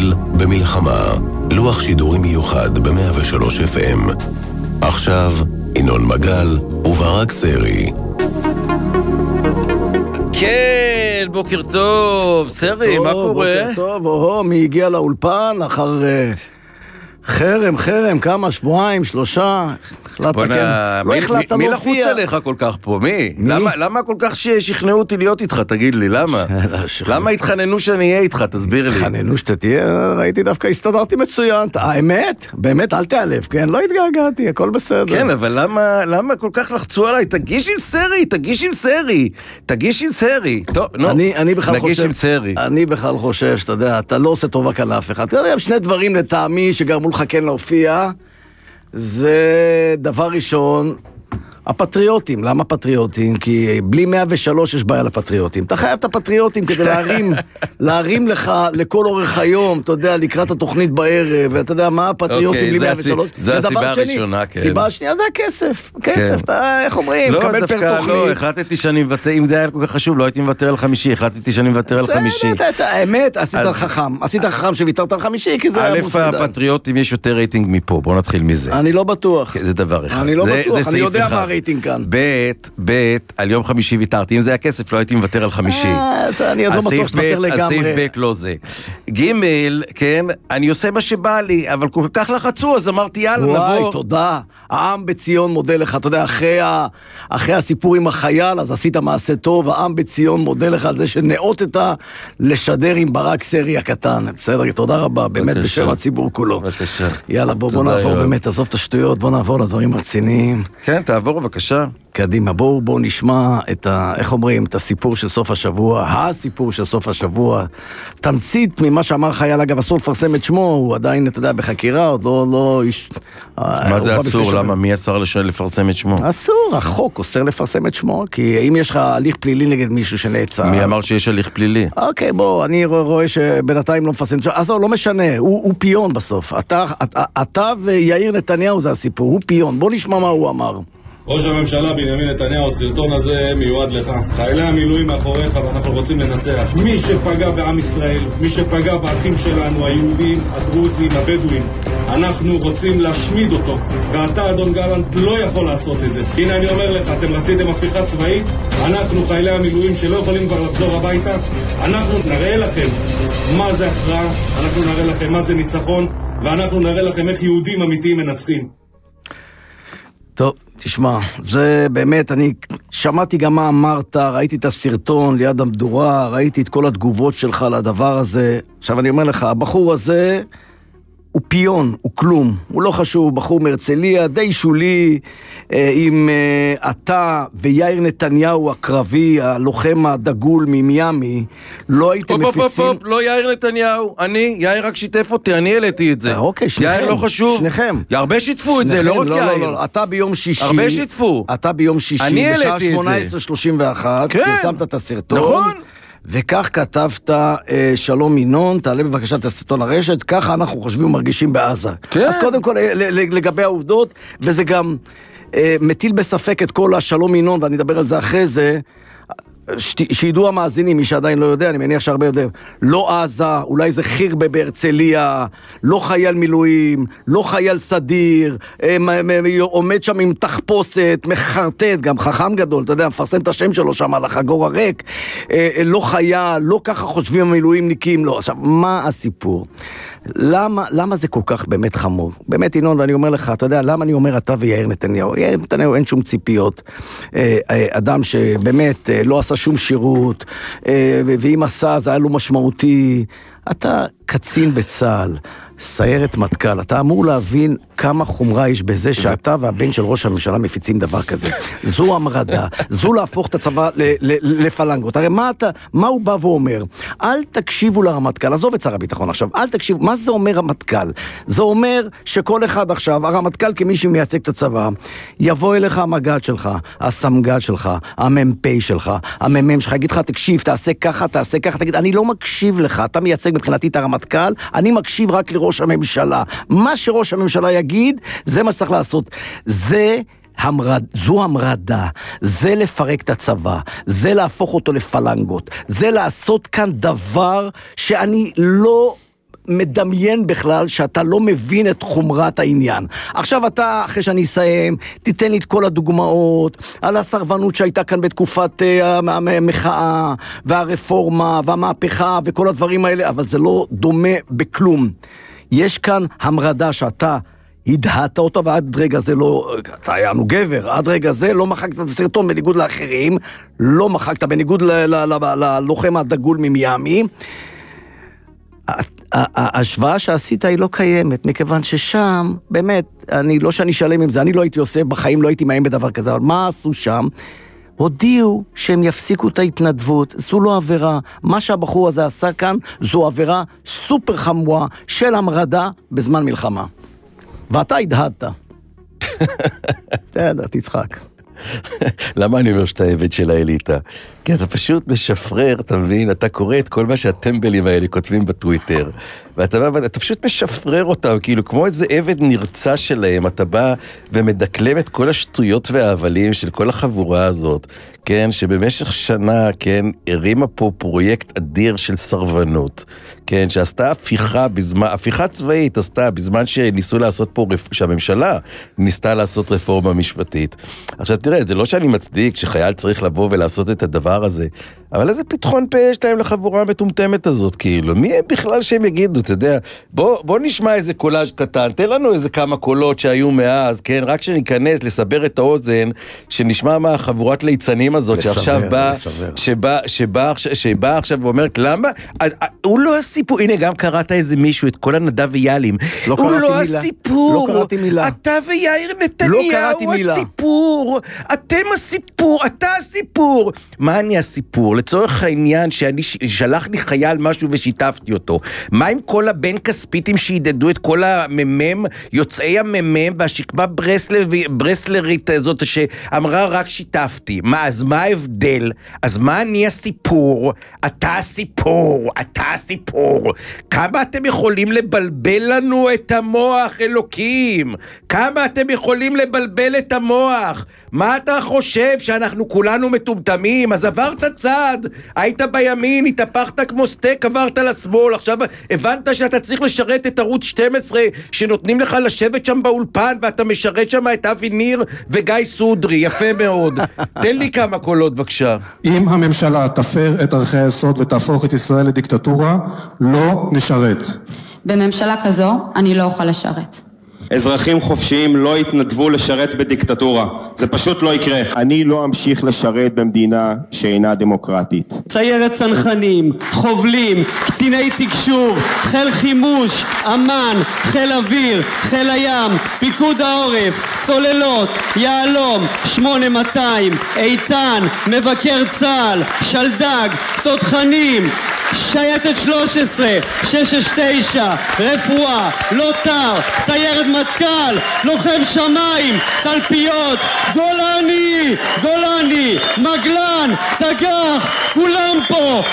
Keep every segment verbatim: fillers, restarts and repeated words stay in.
ישראל במלחמה. לוח שידורים מיוחד ב-מאה ושלוש אף אם. עכשיו, ינון מגל וברק סרי. כן, בוקר טוב. סרי, מה קורה? בוקר טוב, או, מי הגיע לאולפן אחר חרם, חרם, כמה, שבועיים, שלושה, החלטת, כן. לא החלטת מי לחוץ עליך כל כך פה? מי? למה כל כך שכנעו אותי להיות איתך? תגיד לי, למה? למה התחננו שאני אהיה איתך? תסביר לי. התחננו שאתה תהיה, ראיתי דווקא, הסתדרתי מצוין. האמת? באמת, אל תעלב, כן? לא התגעגעתי, הכל בסדר. כן, אבל למה כל כך לחצו עליי? תגיש עם סרי, תגיש עם סרי, תגיש עם סרי. טוב, נו, נגיש עם סרי. אני בכלל חושב, שאתה יודע, אתה לא עושה טובה כאן לאף אחד. שני דברים לטעמי שגרמו לך כן להופיע, זה דבר ראשון, הפטריוטים. למה פטריוטים? כי בלי מאה ושלוש יש בעיה לפטריוטים. אתה חייב את הפטריוטים כדי להרים, להרים לך לכל אורך היום, אתה יודע, לקראת התוכנית בערב, ואתה יודע מה הפטריוטים בלי מאה ושלוש. זה הסיבה הראשונה, כן. סיבה השנייה זה הכסף. כסף, אתה, איך אומרים, קבל פר תוכנית. לא, החלטתי שאני מוותר, אם זה היה כל כך חשוב, לא הייתי מוותר על חמישי, החלטתי שאני מוותר על חמישי. האמת, עשית חכם, עשית חכם שוויתרת על חמישי, כי זה היה מוסדר. א', הפטריוטים יש יותר רייטינג מפה, בוא נתחיל מזה. אני לא בטוח. זה דבר אחד. אני לא בטוח, אני יודע מה הרייטינג כאן. בית, בית, על יום חמישי ויתרתי. אם זה היה כסף, לא הייתי מוותר על חמישי. אני אז לא בטוח שתוותר לגמרי. הסעיף בית לא זה. גימל, כן, אני עושה מה שבא לי, אבל כל כך לחצו, אז אמרתי, יאללה, נבוא. וואי, תודה. העם בציון מודה לך. אתה יודע, אחרי הסיפור עם החייל, אז עשית מעשה טוב, העם בציון מודה לך על זה שנאותת לשדר עם ברק סרי הקטן. בסדר, תודה רבה, באמת בשם הציבור כולו. בבקשה. יאללה, בוא נעבור באמת, תעזוב את השטויות, בוא נעבור לדברים רציניים. כן, תעבור בבקשה. קדימה, בואו בואו נשמע את ה... איך אומרים? את הסיפור של סוף השבוע, הסיפור של סוף השבוע. תמצית ממה שאמר חייל, אגב, אסור לפרסם את שמו, הוא עדיין, אתה יודע, בחקירה, עוד לא... לא איש... מה זה אסור? למה? מי אסר לפרסם את שמו? אסור, החוק אוסר לפרסם את שמו, כי אם יש לך הליך פלילי נגד מישהו שנעצר... מי אמר שיש הליך פלילי? אוקיי, בוא, אני רואה שבינתיים לא מפרסם את שמו, אז לא משנה, הוא, הוא פיון בסוף. אתה, אתה, אתה ויאיר נתניהו זה הסיפור, הוא פיון. בוא נשמע מה הוא אמר. ראש הממשלה בנימין נתניהו, הסרטון הזה מיועד לך. חיילי המילואים מאחוריך ואנחנו רוצים לנצח. מי שפגע בעם ישראל, מי שפגע באחים שלנו, היהודים, הדרוזים, הבדואים, אנחנו רוצים להשמיד אותו. ואתה, אדון גלנט, לא יכול לעשות את זה. הנה אני אומר לך, אתם רציתם הפיכה צבאית, אנחנו חיילי המילואים שלא יכולים כבר לחזור הביתה, אנחנו נראה לכם מה זה הכרעה, אנחנו נראה לכם מה זה ניצחון, ואנחנו נראה לכם איך יהודים אמיתיים מנצחים. טוב, תשמע, זה באמת, אני שמעתי גם מה אמרת, ראיתי את הסרטון ליד המדורה, ראיתי את כל התגובות שלך לדבר הזה. עכשיו אני אומר לך, הבחור הזה הוא פיון, הוא כלום, הוא לא חשוב, בחור מהרצליה, די שולי, עם אתה ויאיר נתניהו הקרבי, הלוחם הדגול ממיאמי, לא הייתם מפיצים... פופ, פופ, לא יאיר נתניהו, אני, יאיר רק שיתף אותי, אני העליתי את זה. אוקיי, שניכם. יאיר לא חשוב. שניכם. הרבה שיתפו את זה, לא רק יאיר. לא, לא, אתה ביום שישי... הרבה שיתפו. אתה ביום שישי, בשעה שמונה עשרה שלושים ואחת, פרסמת את הסרטון. נכון. וכך כתבת, שלום ינון, תעלה בבקשה את הסרטון הרשת, ככה אנחנו חושבים ומרגישים בעזה. כן. אז קודם כל, לגבי העובדות, וזה גם מטיל בספק את כל השלום ינון, ואני אדבר על זה אחרי זה, שידעו המאזינים, מי שעדיין לא יודע, אני מניח שהרבה יודע, לא עזה, אולי זה חירבה בהרצליה, לא חייל מילואים, לא חייל סדיר, עומד שם עם תחפושת, מחרטט, גם חכם גדול, אתה יודע, מפרסם את השם שלו שם על החגור הריק, לא חייל, לא ככה חושבים המילואימניקים, לא. עכשיו, מה הסיפור? למה, למה זה כל כך באמת חמור? באמת, ינון, ואני אומר לך, אתה יודע, למה אני אומר אתה ויאיר נתניהו? יאיר נתניהו אין שום ציפיות, אדם שבאמת לא עשה שום שירות, ואם עשה, זה היה לו משמעותי. אתה קצין בצה"ל, סיירת מטכ"ל, אתה אמור להבין כמה חומרה יש בזה שאתה והבן של ראש הממשלה מפיצים דבר כזה. זו המרדה, זו להפוך את הצבא לפלנגות. הרי מה, אתה, מה הוא בא ואומר? אל תקשיבו לרמטכ"ל, עזוב את שר הביטחון עכשיו, אל תקשיבו, מה זה אומר רמטכ"ל? זה אומר שכל אחד עכשיו, הרמטכ"ל כמי שמייצג את הצבא, יבוא אליך המג"ד שלך, הסמג"ד שלך, המ"פ שלך, המ"מ שלך, יגיד לך, תקשיב, תעשה ככה, תעשה ככה, תגיד, אני לא מקשיב לך, אתה מייצג מבחינתי את הרמטכ"ל, אני מקשיב רק לראש הממשלה. מה שראש הממשלה יגיד, זה מה שצריך לעשות. זה המרד, זו המרדה, זה לפרק את הצבא, זה להפוך אותו לפלנגות, זה לעשות כאן דבר שאני לא מדמיין בכלל שאתה לא מבין את חומרת העניין. עכשיו אתה, אחרי שאני אסיים, תיתן לי את כל הדוגמאות על הסרבנות שהייתה כאן בתקופת המחאה, והרפורמה, והמהפכה, וכל הדברים האלה, אבל זה לא דומה בכלום. יש כאן המרדה שאתה הדהת אותו, ועד רגע זה לא, אתה היה לנו גבר, עד רגע זה לא מחקת את הסרטון בניגוד לאחרים, לא מחקת בניגוד ללוחם הדגול ממיאמי. ההשוואה שעשית היא לא קיימת, מכיוון ששם, באמת, אני לא שאני שלם עם זה, אני לא הייתי עושה, בחיים לא הייתי מאיים בדבר כזה, אבל מה עשו שם? הודיעו שהם יפסיקו את ההתנדבות, זו לא עבירה, מה שהבחור הזה עשה כאן, זו עבירה סופר חמורה של המרדה בזמן מלחמה. ואתה הדהדת. תדע, תצחק. למה אני אומר שאתה עבד של האליטה? כי אתה פשוט משפרר, אתה מבין? אתה קורא את כל מה שהטמבלים האלה כותבים בטוויטר, ואתה בא, אתה פשוט משפרר אותם, כאילו כמו איזה עבד נרצה שלהם, אתה בא ומדקלם את כל השטויות והאבלים של כל החבורה הזאת, כן, שבמשך שנה, כן, הרימה פה פרויקט אדיר של סרבנות, כן, שעשתה הפיכה בזמן, הפיכה צבאית עשתה בזמן שניסו לעשות פה, שהממשלה ניסתה לעשות רפורמה משפטית. עכשיו תראה, זה לא שאני מצדיק שחייל צריך לבוא ולעשות את הדבר הזה, אבל איזה פתחון פה יש להם לחבורה המטומטמת הזאת, כאילו, מי בכלל שהם יגידו, אתה יודע, בוא, בוא נשמע איזה קולאז' קטן, תן לנו איזה כמה קולות שהיו מאז, כן, רק שניכנס לסבר את האוזן, שנשמע מה החבורת ליצנים הזאת, לסבר, שעכשיו בא, שבא, שבא, שבא עכשיו ואומרת, למה? הוא לא הסיפור, הנה גם קראת איזה מישהו, את כל הנדב ויאלים, לא הוא לא מילה. הסיפור, לא קראתי מילה. אתה ויאיר נתניהו לא הסיפור, אתם הסיפור, אתה הסיפור, מה אני הסיפור? לצורך העניין שאני שלח לי חייל משהו ושיתפתי אותו, מה עם כל הבן כספיתים שידדו את כל הממם, יוצאי הממם והשקמה ברסלר, ברסלרית הזאת שאמרה רק שיתפתי, מה, אז מה ההבדל? אז מה אני הסיפור? אתה הסיפור, אתה הסיפור, כמה אתם יכולים לבלבל לנו את המוח, אלוקים? כמה אתם יכולים לבלבל את המוח? מה אתה חושב, שאנחנו כולנו מטומטמים? אז עברת צד, היית בימין, התהפכת כמו סטייק, עברת לשמאל, עכשיו הבנת שאתה צריך לשרת את ערוץ שתים עשרה, שנותנים לך לשבת שם באולפן, ואתה משרת שם את אבי ניר וגיא סודרי, יפה מאוד. תן לי כמה קולות בבקשה. אם הממשלה תפר את ערכי היסוד ותהפוך את ישראל לדיקטטורה, לא נשרת. בממשלה כזו אני לא אוכל לשרת. אזרחים חופשיים לא יתנדבו לשרת בדיקטטורה. זה פשוט לא יקרה. אני לא אמשיך לשרת במדינה שאינה דמוקרטית. סיירת צנחנים, חובלים, קציני תקשור, חיל חימוש, אמן, חיל אוויר, חיל הים, פיקוד העורף, צוללות, יעלום, שמונה מאתיים, איתן, מבקר צה"ל, שלדג, תותחנים, שייטת שלוש עשרה, שש שש תשע, רפואה, לוטר, סיירת מטכ"ל, לוחם שמיים, תלפיות, גולני, גולני, מגלן, תגח, כולם פה.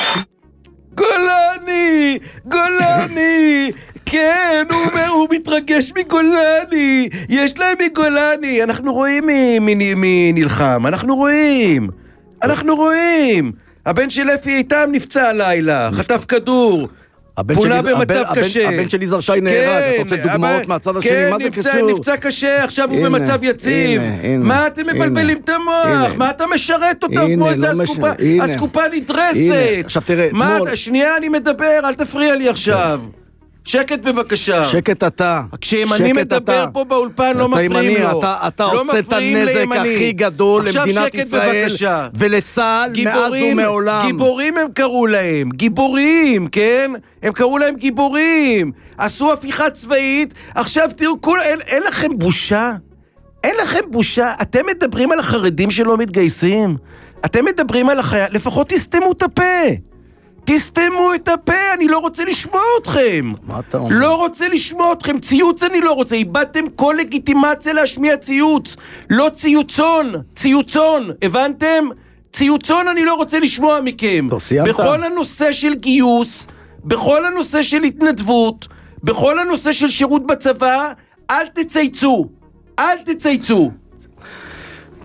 גולני, גולני, כן, הוא אומר, הוא מתרגש מגולני, יש להם מגולני, אנחנו רואים מי נלחם, אנחנו רואים, אנחנו רואים. הבן של אפי איתם נפצע הלילה, חטף כדור, פונה במצב קשה. הבן של יזהר שי נהרג, אתה רוצה דוגמאות מהצד השני, מה זה קשור? כן, נפצע קשה, עכשיו הוא במצב יציב. מה אתם מבלבלים את המוח? מה אתה משרת אותם כמו איזה אסקופה נדרסת? עכשיו תראה, שנייה אני מדבר, אל תפריע לי עכשיו. שקט בבקשה. שקט אתה. כשאני מדבר פה באולפן לא מפריעים לו. אתה עושה את הנזק הכי גדול למדינת ישראל ולצה"ל מאז ומעולם. גיבורים הם קראו להם, גיבורים, כן? הם קראו להם גיבורים. עשו הפיכה צבאית, עכשיו תראו, אין לכם בושה? אין לכם בושה? אתם מדברים על החרדים שלא מתגייסים? אתם מדברים על החייל, לפחות תסתמו את הפה. תסתמו את הפה, אני לא רוצה לשמוע אתכם. מה אתה אומר? לא רוצה לשמוע אתכם, ציוץ אני לא רוצה, איבדתם כל לגיטימציה להשמיע ציוץ. לא ציוצון, ציוצון, הבנתם? ציוצון אני לא רוצה לשמוע מכם. טוב, סיימת? בכל הנושא של גיוס, בכל הנושא של התנדבות, בכל הנושא של שירות בצבא, אל תצייצו, אל תצייצו.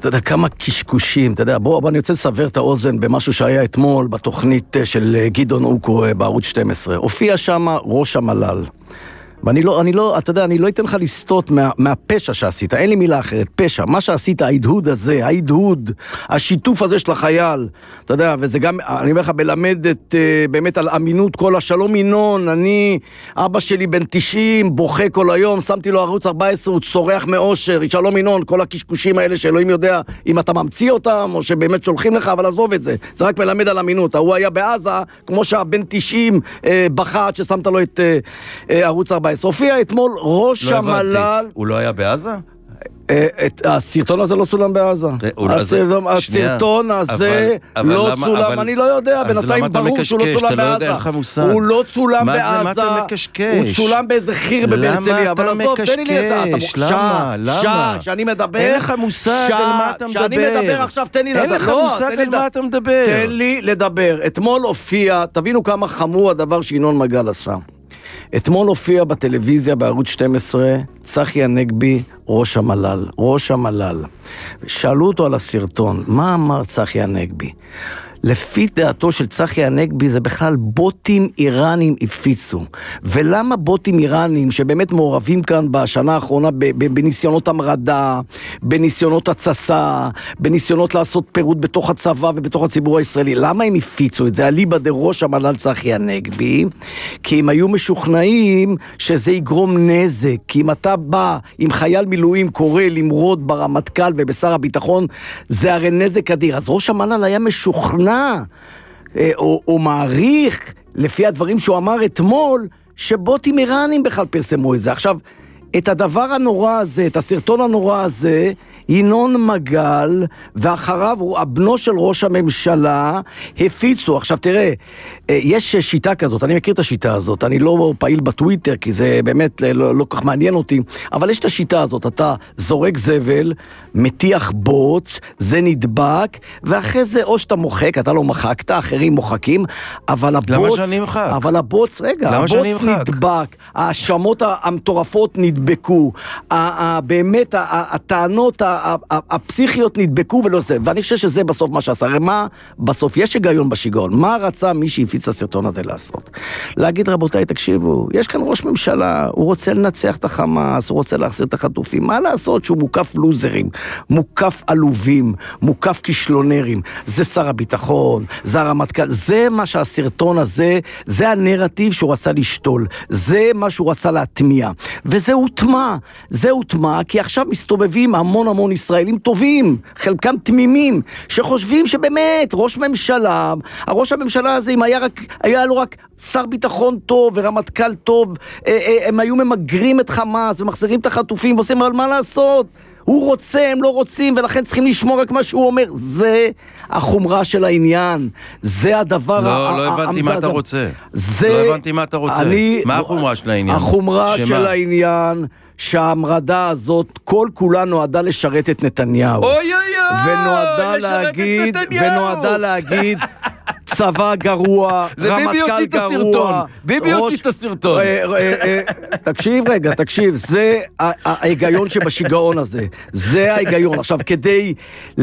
אתה יודע, כמה קשקושים, אתה יודע, בוא, בוא אני רוצה לסבר את האוזן במשהו שהיה אתמול בתוכנית של גדעון אוקו בערוץ שתים עשרה. הופיע שם ראש המל"ל. ואני לא, אני לא, אתה יודע, אני לא אתן לך לסטות מה, מהפשע שעשית, אין לי מילה אחרת, פשע, מה שעשית, ההדהוד הזה, ההדהוד, השיתוף הזה של החייל, אתה יודע, וזה גם, אני אומר לך, בלמדת באמת על אמינות כל השלום ינון, אני, אבא שלי בן תשעים, בוכה כל היום, שמתי לו ערוץ ארבע עשרה, הוא צורח מאושר, שלום ינון, כל הקשקושים האלה שאלוהים יודע אם אתה ממציא אותם, או שבאמת שולחים לך, אבל עזוב את זה, זה רק מלמד על אמינות, הוא היה בעזה, כמו שהבן תשעים בכה, ששמת לו את ערוץ ארבע עשרה. הופיע אתמול ראש המל"ל. הוא לא היה בעזה? הסרטון הזה לא צולם בעזה. הסרטון הזה לא צולם, אני לא יודע, בינתיים ברור שהוא לא צולם בעזה. הוא לא צולם בעזה, הוא צולם באיזה חיר בבהרצליה, אבל עזוב, תן לי לי את זה. למה? למה? שאני מדבר. אין לך מושג על מה אתה מדבר. שאני מדבר עכשיו, תן לי לדבר. אין לך מושג על מה אתה מדבר. תן לי לדבר. אתמול הופיע, תבינו כמה חמור הדבר שינון מגל עשה. אתמול הופיע בטלוויזיה בערוץ שתים עשרה צחי הנגבי, ראש המל"ל, ראש המל"ל. שאלו אותו על הסרטון, מה אמר צחי הנגבי? לפי דעתו של צחי הנגבי זה בכלל בוטים איראנים הפיצו. ולמה בוטים איראנים שבאמת מעורבים כאן בשנה האחרונה בניסיונות המרדה, בניסיונות הצסה, בניסיונות לעשות פירוד בתוך הצבא ובתוך הציבור הישראלי, למה הם הפיצו את זה? אליבא דראש המל"ל צחי הנגבי, כי הם היו משוכנעים שזה יגרום נזק, כי אם אתה בא עם חייל מילואים קורא למרוד ברמטכ"ל ובשר הביטחון, זה הרי נזק אדיר. אז ראש המל"ל היה משוכנע או, או מעריך, לפי הדברים שהוא אמר אתמול, שבוטים איראנים בכלל פרסמו את זה. עכשיו, את הדבר הנורא הזה, את הסרטון הנורא הזה, ינון מגל, ואחריו הבנו של ראש הממשלה, הפיצו. עכשיו תראה, יש שיטה כזאת, אני מכיר את השיטה הזאת, אני לא פעיל בטוויטר, כי זה באמת לא, לא כך מעניין אותי, אבל יש את השיטה הזאת, אתה זורק זבל, מטיח בוץ, זה נדבק, ואחרי זה או שאתה מוחק, אתה לא מחקת, אחרים מוחקים, אבל הבוץ... למה שאני מחק? אבל הבוץ, רגע, הבוץ נדבק, האשמות המטורפות נדבקו, באמת הטענות הפסיכיות נדבקו ולא זה, ואני חושב שזה בסוף מה שעשה. הרי מה בסוף? יש היגיון בשיגעון. מה רצה מי שהפיץ את הסרטון הזה לעשות? להגיד, רבותיי, תקשיבו, יש כאן ראש ממשלה, הוא רוצה לנצח את החמאס, הוא רוצה להחזיר את החטופים, מה לעשות שהוא מוקף לוזרים, מוקף עלובים, מוקף כישלונרים, זה שר הביטחון, זה הרמטכ"ל, זה מה שהסרטון הזה, זה הנרטיב שהוא רצה לשתול, זה מה שהוא רצה להטמיע, וזה הוטמע, זה הוטמע, כי עכשיו מסתובבים המון המון ישראלים טובים, חלקם תמימים, שחושבים שבאמת ראש ממשלה, הראש הממשלה הזה, אם היה, רק, היה לו רק שר ביטחון טוב ורמטכ"ל טוב, הם היו ממגרים את חמאס ומחזירים את החטופים ועושים, אבל מה לעשות? הוא רוצה, הם לא רוצים, ולכן צריכים לשמור רק מה שהוא אומר. זה החומרה של העניין. זה הדבר... לא, לא הבנתי מה אתה רוצה. זה... לא הבנתי מה אתה רוצה. מה החומרה של העניין? החומרה של העניין... שההמרדה הזאת כל כולה נועדה לשרת את נתניהו. אוי אוי אוי! ונועדה להגיד, ונועדה להגיד צבא גרוע, רמטכ"ל גרוע. ביבי הוציא את הסרטון. תקשיב רגע, תקשיב, זה ההיגיון שבשיגעון הזה. זה ההיגיון. עכשיו, כדי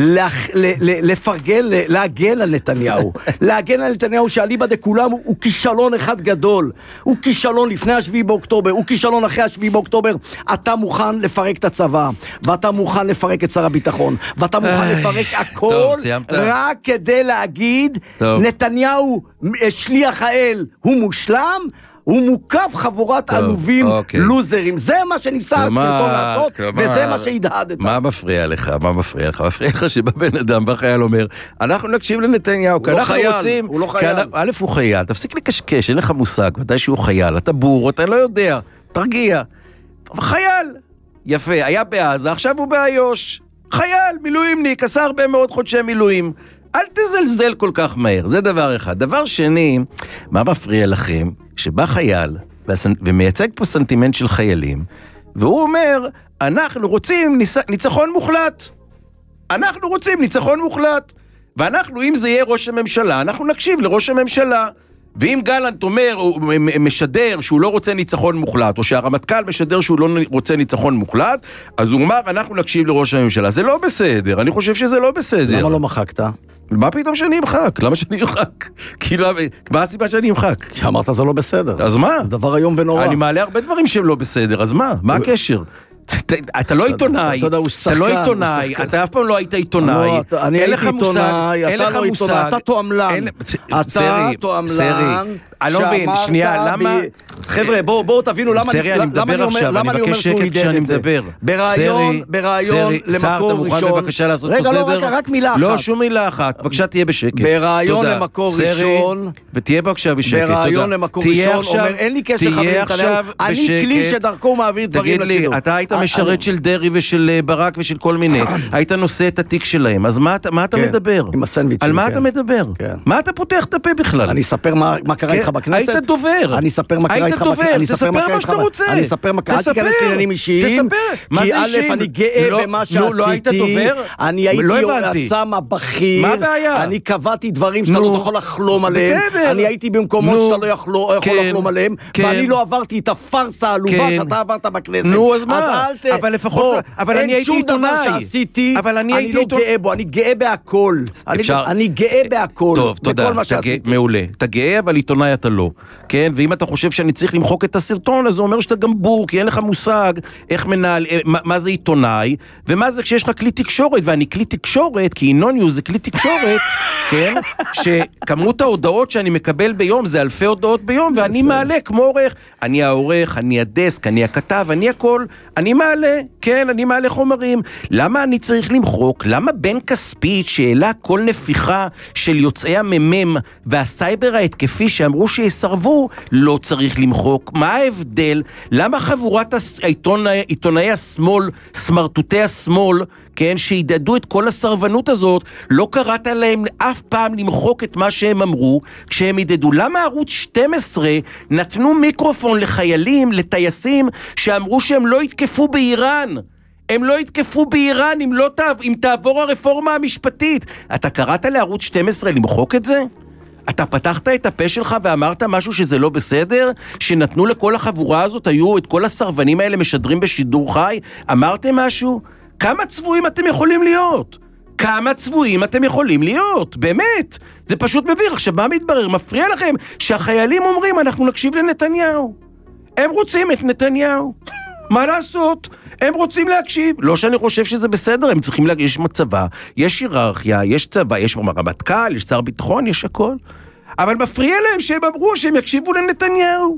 לפרגן, להגן על נתניהו, להגן על נתניהו שאליבא דכולם הוא כישלון אחד גדול. הוא כישלון לפני השביעי באוקטובר, הוא כישלון אחרי השביעי באוקטובר. אתה מוכן לפרק את הצבא, ואתה מוכן לפרק את שר הביטחון, ואתה מוכן לפרק הכל, רק כדי להגיד, נתניהו שליח האל הוא מושלם, הוא מוקף חבורת עלובים לוזרים. זה מה שניסה הסרטון לעשות, וזה מה שהדהדת. מה מפריע לך? מה מפריע לך? מפריע לך שבבן אדם בחייל אומר, אנחנו נקשיב לנתניהו, כי אנחנו רוצים... הוא לא חייל. א' הוא חייל, תפסיק לקשקש, אין לך מושג, ודאי שהוא חייל, אתה בור, אתה לא יודע, תרגיע. חייל, יפה, היה בעזה, עכשיו הוא באיו"ש. חייל, מילואימניק, עשה הרבה מאוד חודשי מילואים. אל תזלזל כל כך מהר, זה דבר אחד. דבר שני, מה מפריע לכם? שבא חייל ומייצג פה סנטימנט של חיילים, והוא אומר, אנחנו רוצים ניצחון מוחלט. אנחנו רוצים ניצחון מוחלט. ואנחנו, אם זה יהיה ראש הממשלה, אנחנו נקשיב לראש הממשלה. ואם גלנט אומר, הוא משדר שהוא לא רוצה ניצחון מוחלט, או שהרמטכ"ל משדר שהוא לא רוצה ניצחון מוחלט, אז הוא אומר, אנחנו נקשיב לראש הממשלה. זה לא בסדר, אני חושב שזה לא בסדר. למה לא מחקת? מה פתאום שאני אמחק? למה שאני אמחק? כאילו, מה הסיבה שאני אמחק? שאמרת זה לא בסדר. אז מה? דבר היום ונורא. אני מעלה הרבה דברים שהם לא בסדר, אז מה? מה הקשר? אתה לא עיתונאי, אתה לא עיתונאי, אתה אף פעם לא היית עיתונאי, אני הייתי עיתונאי, אתה לא עיתונאי, אתה תועמלן, אתה תועמלן, אני לא מבין, שנייה, למה... חבר'ה, בואו תבינו למה אני מדבר עכשיו, אני מבקש שקט כשאני מדבר. ברעיון, ברעיון למקור ראשון. אתה מוכן בבקשה לעשות פה סדר? רגע, לא, רק מילה אחת. לא, שום מילה אחת, בבקשה תהיה בשקט. ברעיון למקור ראשון. ותהיה בבקשה בשקט, תודה. ברעיון למקור ראשון, אומר, אין לי קשר חברים, אני כלי שדרכו מעביר דברים לשידור. תגיד לי, אתה היית משרת של דרי ושל ברק ושל כל מיני, היית נושא את התיק שלהם, אז מה אתה מדבר? עם הסנדוויצ'ים. על מה אתה מדבר? מה אתה פותח את הפה בכלל? אני אספר מה קרה איתך בכנסת. היית דובר. אני אספר מה קרה איתך בכנסת. היית דובר, תספר מה שאתה רוצה. אני אספר מה קרה, אל תיכנס לעניינים אישיים. תספר. כי א', אני גאה במה שעשיתי. לא היית דובר? אני הייתי יועצם הבכיר. מה הבעיה? אני קבעתי דברים שאתה לא יכול לחלום עליהם. אני הייתי במקומות שאתה לא יכול לחלום עליהם. ואני לא עברתי את הפרסה העלובה שאתה עברת בכנסת. נו, אז מה? אבל לפחות, אבל אני הייתי עיתונאי. אין שום דבר שעשיתי, אני לא גאה בו, אני גאה בהכל. אני גאה בהכל. טוב, תודה, מעולה. אתה גאה, אבל עיתונאי אתה לא. כן, ואם אתה חושב שאני צריך למחוק את הסרטון, אז זה אומר שאתה גם בור, כי אין לך מושג איך מנהל, מה, מה זה עיתונאי, ומה זה כשיש לך כלי תקשורת, ואני כלי תקשורת, כי אינוניוס זה כלי תקשורת, כן, שכמות ההודעות שאני מקבל ביום, זה אלפי הודעות ביום, ואני מעלה כמו עורך, אני העורך, אני הדסק, אני הכתב, אני הכל, אני מעלה, כן, אני מעלה חומרים. למה אני צריך למחוק? למה בן כספית שאלה כל נפיחה של יוצאי הממם והסייבר ההתקפי שאמרו שיסרבו, לא צריך למחוק? מה ההבדל? למה חבורת העיתונאי, עיתונאי השמאל, סמרטוטי השמאל, כן, שידעדו את כל הסרבנות הזאת, לא קראת להם אף פעם למחוק את מה שהם אמרו, כשהם ידעדו? למה ערוץ שתים עשרה נתנו מיקרופון לחיילים, לטייסים, שאמרו שהם לא יתקפו באיראן? הם לא יתקפו באיראן אם, לא תעב, אם תעבור הרפורמה המשפטית. אתה קראת לערוץ שתים עשרה למחוק את זה? אתה פתחת את הפה שלך ואמרת משהו שזה לא בסדר? שנתנו לכל החבורה הזאת, היו את כל הסרבנים האלה משדרים בשידור חי? אמרתם משהו? כמה צבועים אתם יכולים להיות? כמה צבועים אתם יכולים להיות? באמת. זה פשוט מביך. עכשיו מה מתברר? מפריע לכם שהחיילים אומרים אנחנו נקשיב לנתניהו. הם רוצים את נתניהו. מה לעשות? הם רוצים להקשיב. לא שאני חושב שזה בסדר, הם צריכים להקשיב. יש מצבה, יש היררכיה, יש צבא, יש רמטכ"ל, יש שר ביטחון, יש הכל. אבל מפריע להם שהם אמרו שהם יקשיבו לנתניהו.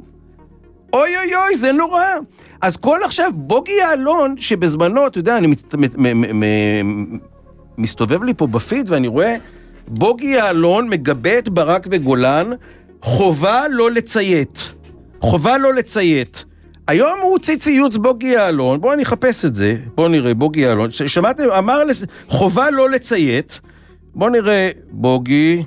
אוי אוי אוי, זה נורא. אז כל עכשיו בוגי יעלון, שבזמנו, אתה יודע, אני מצ... מ... מ... מ... מסתובב לי פה בפיד, ואני רואה בוגי יעלון מגבה את ברק וגולן, חובה לא לציית. חובה לא לציית. היום הוא הוציא ציוץ בוגי יעלון, בואו אני אחפש את זה, בואו נראה, בוגי יעלון, שמעתם, אמר לס... חובה לא לציית, בואו נראה, בוגי,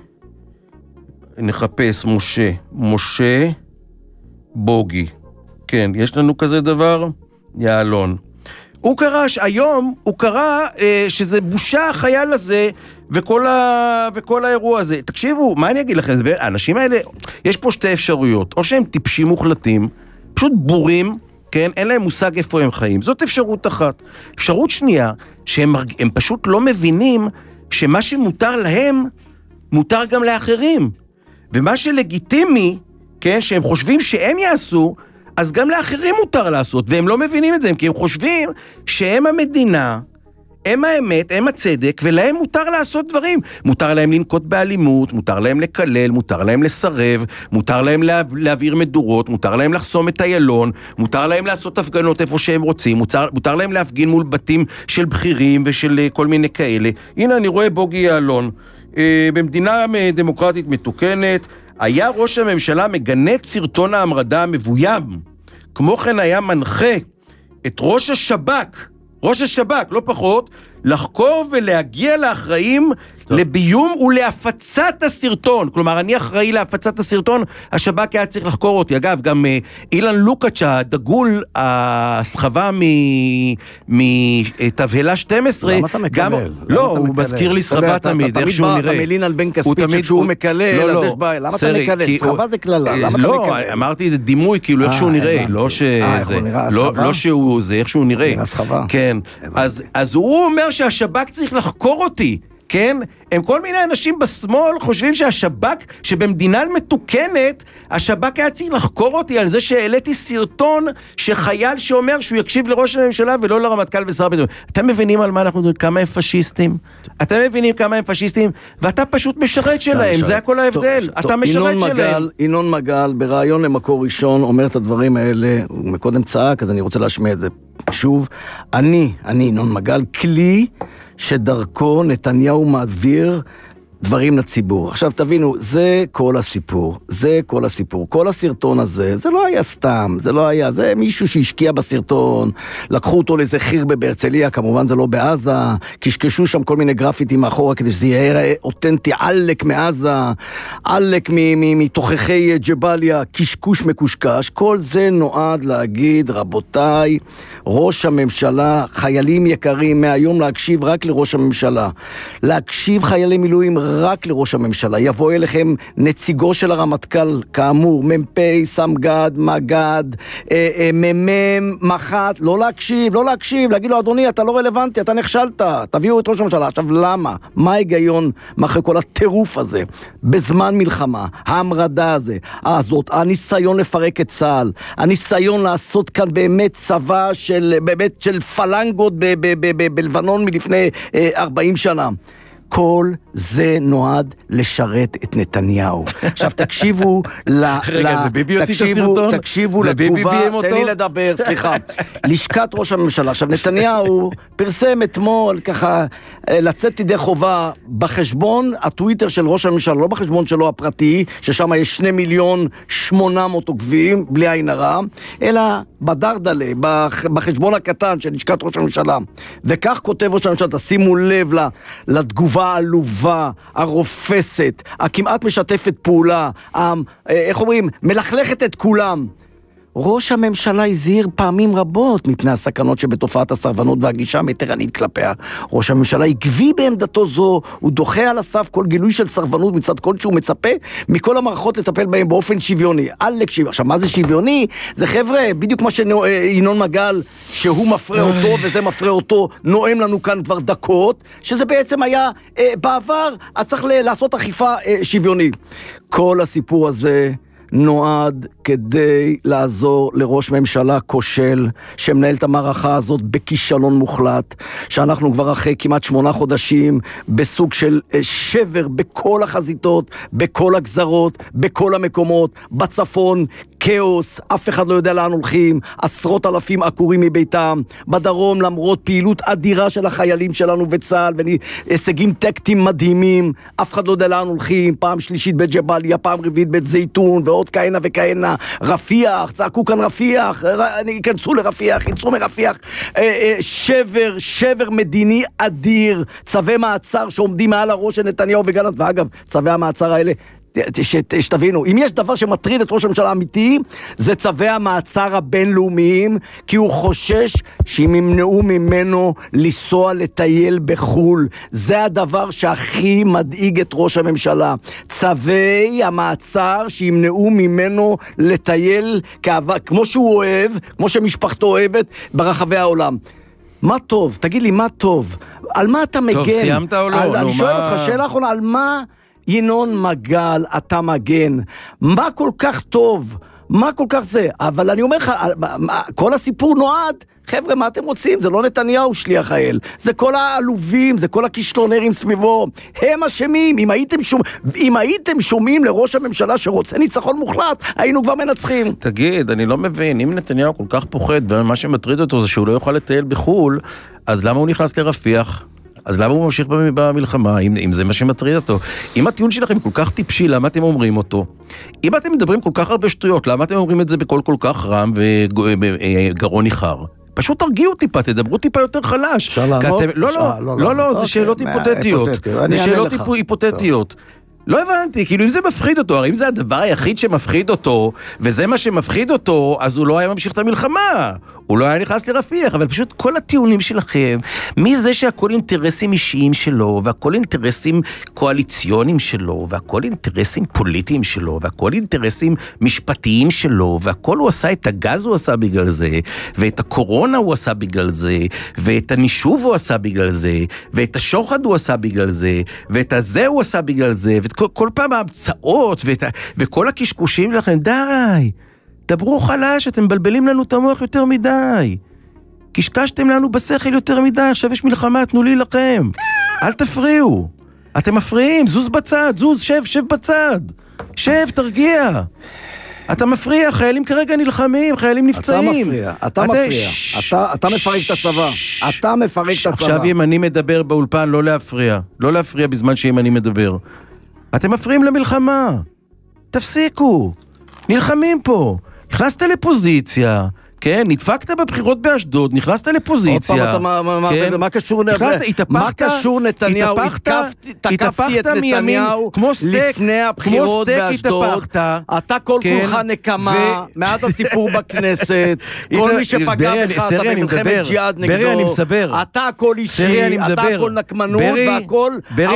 נחפש, משה, משה, בוגי, כן, יש לנו כזה דבר, יעלון. הוא קרא, היום הוא קרא אה, שזה בושה החייל הזה, וכל, ה... וכל האירוע הזה. תקשיבו, מה אני אגיד לכם, האנשים האלה, יש פה שתי אפשרויות, או שהם טיפשים מוחלטים, פשוט בורים, כן? אין להם מושג איפה הם חיים. זאת אפשרות אחת. אפשרות שנייה, שהם הם פשוט לא מבינים שמה שמותר להם, מותר גם לאחרים. ומה שלגיטימי, כן? שהם חושבים שהם יעשו, אז גם לאחרים מותר לעשות. והם לא מבינים את זה, כי הם חושבים שהם המדינה, הם האמת, הם הצדק, ולהם מותר לעשות דברים. מותר להם לנקוט באלימות, מותר להם לקלל, מותר להם לסרב, מותר להם לה, להעביר מדורות, מותר להם לחסום את איילון, מותר להם לעשות הפגנות איפה שהם רוצים, מותר, מותר להם להפגין מול בתים של בכירים ושל כל מיני כאלה. הנה אני רואה בוגי יעלון. אה, במדינה דמוקרטית מתוקנת, היה ראש הממשלה מגנה את סרטון ההמרדה המבוים. כמו כן היה מנחה את ראש השב"כ, ראש השב"כ, לא פחות, לחקור ולהגיע לאחראים לביום ולהפצת הסרטון. כלומר, אני אחראי להפצת הסרטון, השב"כ היה צריך לחקור אותי. אגב, גם אילן לוקאץ' הדגול, הסחבה מתבהלה שתים עשרה, למה אתה מקלל? לא, הוא מזכיר לי סחבה תמיד, איך שהוא נראה. אתה מלין על בן כספית שכשהוא מקלל, אז יש בעיה. למה אתה מקלל? סחבה זה כללה, למה אתה מקלל? לא, אמרתי דימוי, כאילו איך שהוא נראה, לא שזה, לא שהוא זה, איך שהוא נראה. נראה סחבה. כן, אז הוא אומר שהשב"כ צריך לחקור אותי. כן? הם כל מיני אנשים בשמאל חושבים שהשב"כ, שבמדינה מתוקנת, השב"כ היה צריך לחקור אותי על זה שהעליתי סרטון שחייל שאומר שהוא יקשיב לראש הממשלה ולא לרמטכ"ל ושר הביטחון. אתם מבינים על מה אנחנו מדברים? כמה הם פשיסטים? אתם מבינים כמה הם פשיסטים? ואתה פשוט משרת שלהם, זה הכל ההבדל. אתה משרת שלהם. ינון מגל, ברעיון למקור ראשון, אומר את הדברים האלה, הוא מקודם צעק, אז אני רוצה להשמיע את זה שוב. אני, אני ינון מגל, כלי שדרכו נתניהו מעביר דברים לציבור. עכשיו תבינו, זה כל הסיפור, זה כל הסיפור. כל הסרטון הזה, זה לא היה סתם, זה לא היה, זה מישהו שהשקיע בסרטון, לקחו אותו לאיזה חירבה בהרצליה, כמובן זה לא בעזה, קשקשו שם כל מיני גרפיטים מאחורה, כדי שזה יהיה אותנטי, עלק מעזה, עלק מתוכחי ג'בליה, קשקוש מקושקש, כל זה נועד להגיד, רבותיי, ראש הממשלה, חיילים יקרים, מהיום להקשיב רק לראש הממשלה, להקשיב חיילי מילואים רק לראש הממשלה, יבוא אליכם נציגו של הרמטכ"ל, כאמור, ממפי, סמגד, מגד, אה, אה, ממם, מחת, לא להקשיב, לא להקשיב, להגיד לו, אדוני, אתה לא רלוונטי, אתה נכשלת, תביאו את ראש הממשלה. עכשיו, למה? מה ההיגיון מאחורי כל הטירוף הזה? בזמן מלחמה, ההמרדה הזה, הזאת, הניסיון לפרק את צה"ל, הניסיון לעשות כאן באמת צבא של, באמת של פלנגות בלבנון מלפני אה, ארבעים שנה. כל זה נועד לשרת את נתניהו. עכשיו תקשיבו ל... רגע, זה ביבי יוציא את הסרטון? תקשיבו לתגובה, תן לי לדבר, סליחה. לשכת ראש הממשלה. עכשיו נתניהו פרסם אתמול ככה לצאת ידי חובה בחשבון הטוויטר של ראש הממשלה, לא בחשבון שלו הפרטי, ששם יש שני מיליון שמונה מאות עוקבים, בלי עין הרע, אלא בדרדלה, בחשבון הקטן של לשכת ראש הממשלה. וכך כותב ראש הממשלה, תשימו לב לתגובה העלובה, הרופסת, הכמעט משתפת פעולה, איך אומרים, מלכלכת את כולם. ראש הממשלה הזהיר פעמים רבות מפני הסכנות שבתופעת הסרבנות והגישה המתירנית כלפיה. ראש הממשלה עקבי בעמדתו זו, הוא דוחה על הסף כל גילוי של סרבנות מצד כל שהוא מצפה מכל המערכות לטפל בהם באופן שוויוני. אלק שוויוני. עכשיו, מה זה שוויוני? זה חבר'ה, בדיוק כמו שינון מגל, שהוא מפרה אותו וזה מפרה אותו, נואם לנו כאן כבר דקות, שזה בעצם היה אה, בעבר, אז צריך לעשות אכיפה אה, שוויונית. כל הסיפור הזה נועד כדי לעזור לראש ממשלה כושל שמנהל את המערכה הזאת בכישלון מוחלט, שאנחנו כבר אחרי כמעט שמונה חודשים בסוג של שבר בכל החזיתות, בכל הגזרות, בכל המקומות, בצפון כאוס, אף אחד לא יודע לאן הולכים, עשרות אלפים עקורים מביתם, בדרום למרות פעילות אדירה של החיילים שלנו וצה"ל והישגים טקטיים מדהימים, אף אחד לא יודע לאן הולכים, פעם שלישית בית ג'בליה, פעם רביעית בית זיתון ועוד כהנה וכהנה, רפיח, צעקו כאן רפיח, ייכנסו לרפיח, יצאו מרפיח, שבר, שבר מדיני אדיר, צווי מעצר שעומדים מעל הראש של נתניהו וגלנט, ואגב, צווי המעצר האלה, שתבינו, אם יש דבר שמטריד את ראש הממשלה האמיתי, זה צווי המעצר הבינלאומיים, כי הוא חושש שאם ימנעו ממנו לנסוע לטייל בחול. זה הדבר שהכי מדאיג את ראש הממשלה. צווי המעצר שימנעו ממנו לטייל כמו שהוא אוהב, כמו שמשפחתו אוהבת ברחבי העולם. מה טוב? תגיד לי, מה טוב? על מה אתה מגן? טוב, סיימת או לא? על, אני שואל מה... אותך שאלה אחרונה, על מה ינון מגל אתה מגן? מה כל כך טוב? מה כל כך זה? אבל אני אומר לך, כל הסיפור נועד, חבר'ה, מה אתם רוצים? זה לא נתניהו שליח האל, זה כל העלובים, זה כל הכישלונרים סביבו, הם אשמים. אם הייתם, שומע, אם הייתם שומעים לראש הממשלה שרוצה ניצחון מוחלט, היינו כבר מנצחים. תגיד, אני לא מבין, אם נתניהו כל כך פוחד, ומה שמטריד אותו זה שהוא לא יוכל לטייל בחול, אז למה הוא נכנס לרפיח? אז למה הוא ממשיך במלחמה, אם, אם זה מה שמטריד אותו? אם הטיעון שלכם כל כך טיפשי, למה אתם אומרים אותו? אם אתם מדברים כל כך הרבה שטויות, למה אתם אומרים את זה בקול כל כך רם וגרון ניחר? פשוט תרגיעו טיפה, תדברו טיפה יותר חלש. אפשר לענות? לא, לא, לא, לא, זה שאלות היפותטיות. זה שאלות היפותטיות. לא הבנתי, כאילו אם זה מפחיד אותו, הרי אם זה הדבר היחיד שמפחיד אותו, וזה מה שמפחיד אותו, אז הוא לא היה ממשיך את המלחמה, הוא לא היה נכנס לרפיח, אבל פשוט כל הטיעונים שלכם, מזה שהכל אינטרסים אישיים שלו, והכל אינטרסים קואליציוניים שלו, והכל אינטרסים פוליטיים שלו, והכל אינטרסים משפטיים שלו, והכל הוא עשה, את הגז הוא עשה בגלל זה, ואת הקורונה הוא עשה בגלל זה, ואת הנישוב הוא עשה בגלל זה, ואת השוחד הוא עשה בגלל זה, ואת הזה הוא עשה בגלל זה, ואת כל, כל פעם ההמצאות, ואת, וכל הקשקושים לכם, די, דברו חלש, אתם מבלבלים לנו את המוח יותר מדי. קשקשתם לנו בשכל יותר מדי, עכשיו יש מלחמה, תנו לי לכם. אל תפריעו. אתם מפריעים, זוז בצד, זוז, שב, שב בצד. שב, תרגיע. אתה מפריע, חיילים כרגע נלחמים, חיילים נפצעים. אתה מפריע, אתה מפריע. אתה, אתה מפרק את הצבא. אתה מפרק את הצבא. עכשיו אם אני מדבר באולפן, לא להפריע. לא להפריע בזמן שאם אני מדבר. אתם מפריעים למלחמה. תפסיקו. נלחמים פה. נכנסת לפוזיציה, כן, נדפקת בבחירות באשדוד, נכנסת לפוזיציה. עוד פעם, אתה, מה קשור מה קשור נתניהו? תקפתי את נתניהו לפני הבחירות באשדוד. אתה כל כולך נקמה, מאז הסיפור בכנסת, כל מי שפגע בך, אתה במלחמת ג'יהאד נגדו. אתה הכל אישי, אתה הכל נקמנות, והכל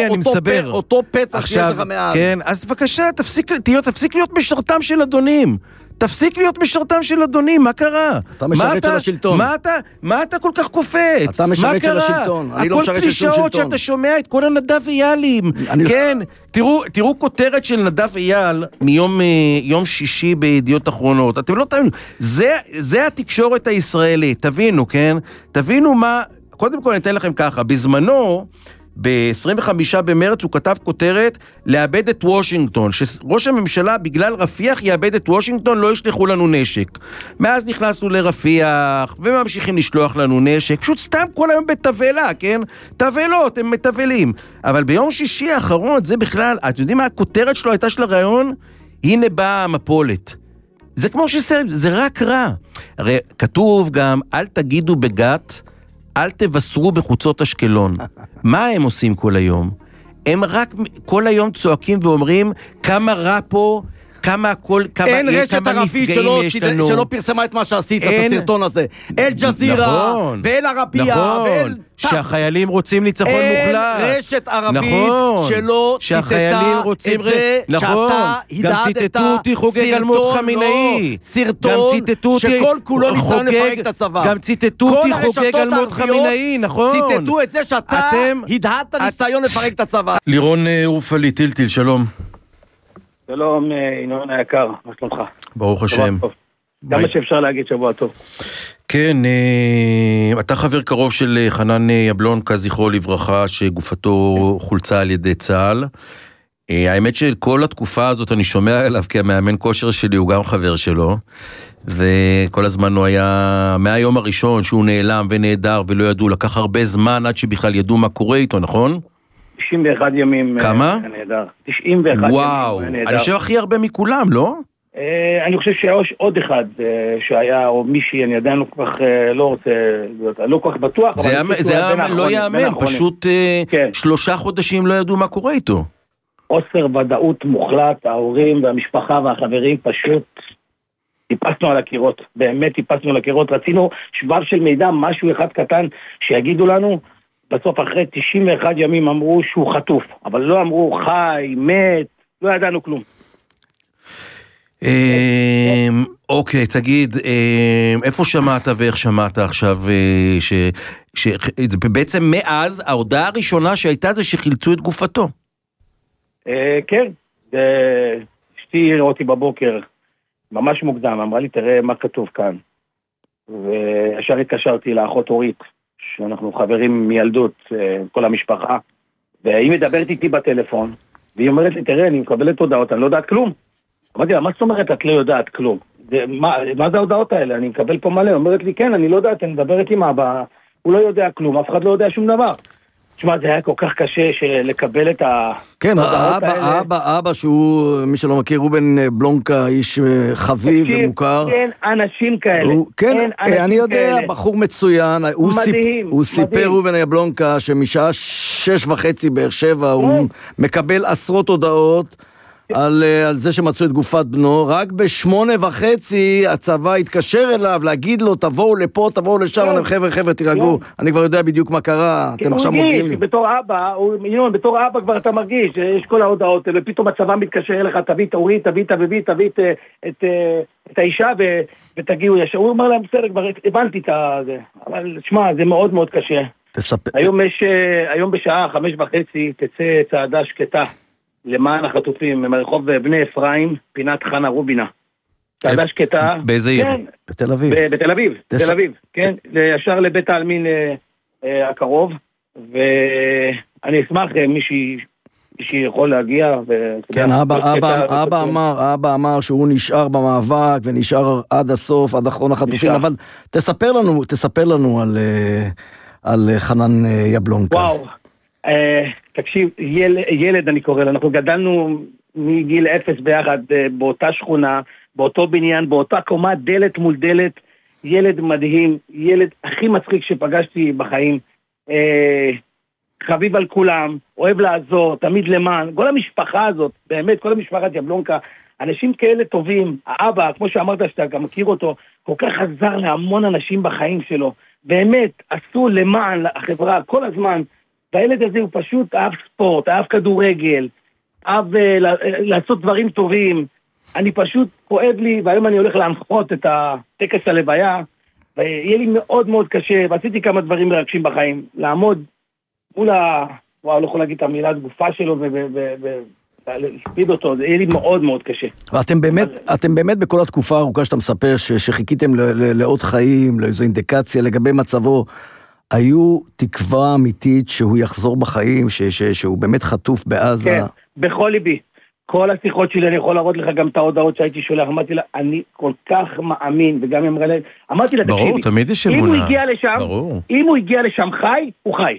אותו פצע שיש לך מאז. כן, אז בבקשה, תפסיק להיות משרתם של אדונים. תפסיק להיות משרתם של אדונים, מה קרה? אתה משרת של השלטון. מה אתה, מה אתה כל כך קופץ? אתה משרת של השלטון. אני לא משרת של שלטון. הכל קלישאות שאתה שומע את כל הנדב איילים. כן, תראו, תראו כותרת של נדב אייל מיום יום שישי בידיעות אחרונות. אתם לא תבינו, זה, זה התקשורת הישראלית, תבינו, כן? תבינו מה, קודם כל אני אתן לכם ככה, בזמנו, ב-עשרים וחמישה במרץ הוא כתב כותרת לאבד את וושינגטון, שראש הממשלה בגלל רפיח יאבד את וושינגטון, לא ישלחו לנו נשק. מאז נכנסנו לרפיח וממשיכים לשלוח לנו נשק, פשוט סתם כל היום בתבלה, כן? תבלות, הם מתבלים. אבל ביום שישי האחרון, זה בכלל, את יודעים מה הכותרת שלו הייתה של הרעיון? הנה באה המפולת. זה כמו שסרט, זה רק רע. הרי כתוב גם, אל תגידו בגת, אל תבשרו בחוצות אשקלון. מה הם עושים כל היום? הם רק כל היום צועקים ואומרים כמה רע פה, כמה הכל, כמה, אין רשת ערבית שלא, שלא פרסמה את מה שעשית, אין, את הסרטון הזה. אל ג'זירה, נכון, ואל ערבייה, נכון, ואל... שהחיילים רוצים ניצחון אין מוחלט. אין רשת ערבית נכון, שלא ציטטה את זה, נכון, שאתה גם ציטטו אותי חוגג אלמות חמינאי. סרטון שכל כולו ניסן לפרק את הצבא. גם ציטטו אותי חוגג אלמות חמינאי, נכון. ציטטו את זה שאתה הדהדת ניסיון לפרק את הצבא. לירון אורפלי טילטיל, שלום. שלום, ינון היקר, מה שלומך? ברוך השם. כמה שאפשר להגיד שבוע טוב. כן, אתה חבר קרוב של חנן יבלון, זכרו לברכה, שגופתו חולצה על ידי צה"ל. האמת שכל התקופה הזאת אני שומע עליו, כי המאמן כושר שלי הוא גם חבר שלו, וכל הזמן הוא היה, מהיום הראשון שהוא נעלם ונהדר ולא ידעו, לקח הרבה זמן עד שבכלל ידעו מה קורה איתו, נכון? תשעים ואחד ימים. כמה? נהדר. תשעים ואחד ימים. וואו, אני חושב הכי הרבה מכולם, לא? אני חושב שיש עוד אחד שהיה, או מישהי, אני עדיין לא כל כך, לא רוצה, לא כל כך בטוח. זה לא יאמן, פשוט שלושה חודשים לא ידעו מה קורה איתו. עושר ודאות מוחלט, ההורים והמשפחה והחברים פשוט טיפסנו על הקירות, באמת טיפסנו על הקירות, רצינו שבב של מידע, משהו אחד קטן שיגידו לנו, בסוף אחרי תשעים ואחד ימים אמרו שהוא חטוף, אבל לא אמרו חי, מת, לא ידענו כלום. אוקיי, תגיד, איפה שמעת ואיך שמעת עכשיו, שבעצם מאז ההודעה הראשונה שהייתה זה שחילצו את גופתו? כן, אשתי ראתה אותי בבוקר, ממש מוקדם, אמרה לי תראה מה כתוב כאן, וישר התקשרתי לאחות אורית, שאנחנו חברים מילדות, כל המשפחה, והיא מדברת איתי בטלפון, והיא אומרת לי, תראה, אני מקבלת הודעות, אני לא יודעת כלום. אמרתי לה, מה זאת אומרת, את לא יודעת כלום? זה, מה, מה זה ההודעות האלה? אני מקבל פה מלא. אומרת לי, כן, אני לא יודעת, אני מדבר איתי מה, הוא לא יודע כלום, אף אחד לא יודע שום דבר. תשמע, זה היה כל כך קשה לקבל את ה... כן, האבא, אבא, אבא שהוא, מי שלא מכיר, רובן בלונקה, איש חביב ומוכר. כן, אנשים כאלה. כן, אני יודע, בחור מצוין. מדהים. הוא סיפר רובן בלונקה שמשעה שש וחצי באר שבע, הוא מקבל עשרות הודעות על, על זה שמצאו את גופת בנו, רק בשמונה וחצי הצבא התקשר אליו להגיד לו תבואו לפה, תבואו לשם, חבר'ה, חבר'ה, תירגעו, אני כבר יודע בדיוק מה קרה, אתם עכשיו מודיעים לי. בתור אבא, בתור אבא כבר אתה מרגיש, יש כל ההודעות, ופתאום הצבא מתקשר אליך, תביא את אורי, תביא את אביבי, תביא את האישה ותגיעו ישר, הוא אומר להם, בסדר, כבר הבנתי את זה, אבל שמע, זה מאוד מאוד קשה. היום בשעה חמש וחצי תצא צעדה שקטה, למען החטופים, מרחוב בני אפרים, פינת חנה רובינה. צעדה שקטה. באיזה עיר? בתל אביב. בתל אביב, בתל אביב, כן. ישר לבית העלמין הקרוב, ואני אשמח מישהי יכול להגיע. כן, אבא אמר, אבא אמר שהוא נשאר במאבק, ונשאר עד הסוף, עד אחרון החטופים, אבל תספר לנו, תספר לנו על חנן יבלונקה. וואו. תקשיב, ילד, ילד אני קורא לו, אנחנו גדלנו מגיל אפס ביחד באותה שכונה, באותו בניין, באותה קומה, דלת מול דלת, ילד מדהים, ילד הכי מצחיק שפגשתי בחיים, חביב על כולם, אוהב לעזור, תמיד למען, כל המשפחה הזאת, באמת, כל המשפחת יבלונקה, אנשים כאלה טובים, האבא, כמו שאמרת שאתה גם מכיר אותו, כל כך עזר להמון אנשים בחיים שלו, באמת, עשו למען החברה כל הזמן, והילד הזה הוא פשוט אהב ספורט, אהב כדורגל, אהב uh, לעשות דברים טובים. אני פשוט כואב לי, והיום אני הולך להנחות את הטקס הלוויה, ויהיה לי מאוד מאוד קשה, ועשיתי כמה דברים מרגשים בחיים, לעמוד מול ה... וואו, לא יכול להגיד את המילה גופה שלו, ולהספיד אותו, זה יהיה לי מאוד מאוד קשה. ואתם באמת, אבל... אתם באמת בכל התקופה הארוכה שאתה מספר, ש... שחיכיתם ל... ל... לעוד חיים, לאיזו אינדיקציה לגבי מצבו, היו תקווה אמיתית שהוא יחזור בחיים, ש, ש, שהוא באמת חטוף בעזה? כן, בכל ליבי. כל השיחות שלי, אני יכול להראות לך גם את ההודעות שהייתי שולח, אמרתי לה, אני כל כך מאמין, וגם אמרה לה, אמרתי לה, תקשיבי, ברור, תמיד יש אמונה. אם הוא הגיע לשם, ברור. אם הוא הגיע לשם חי, הוא חי.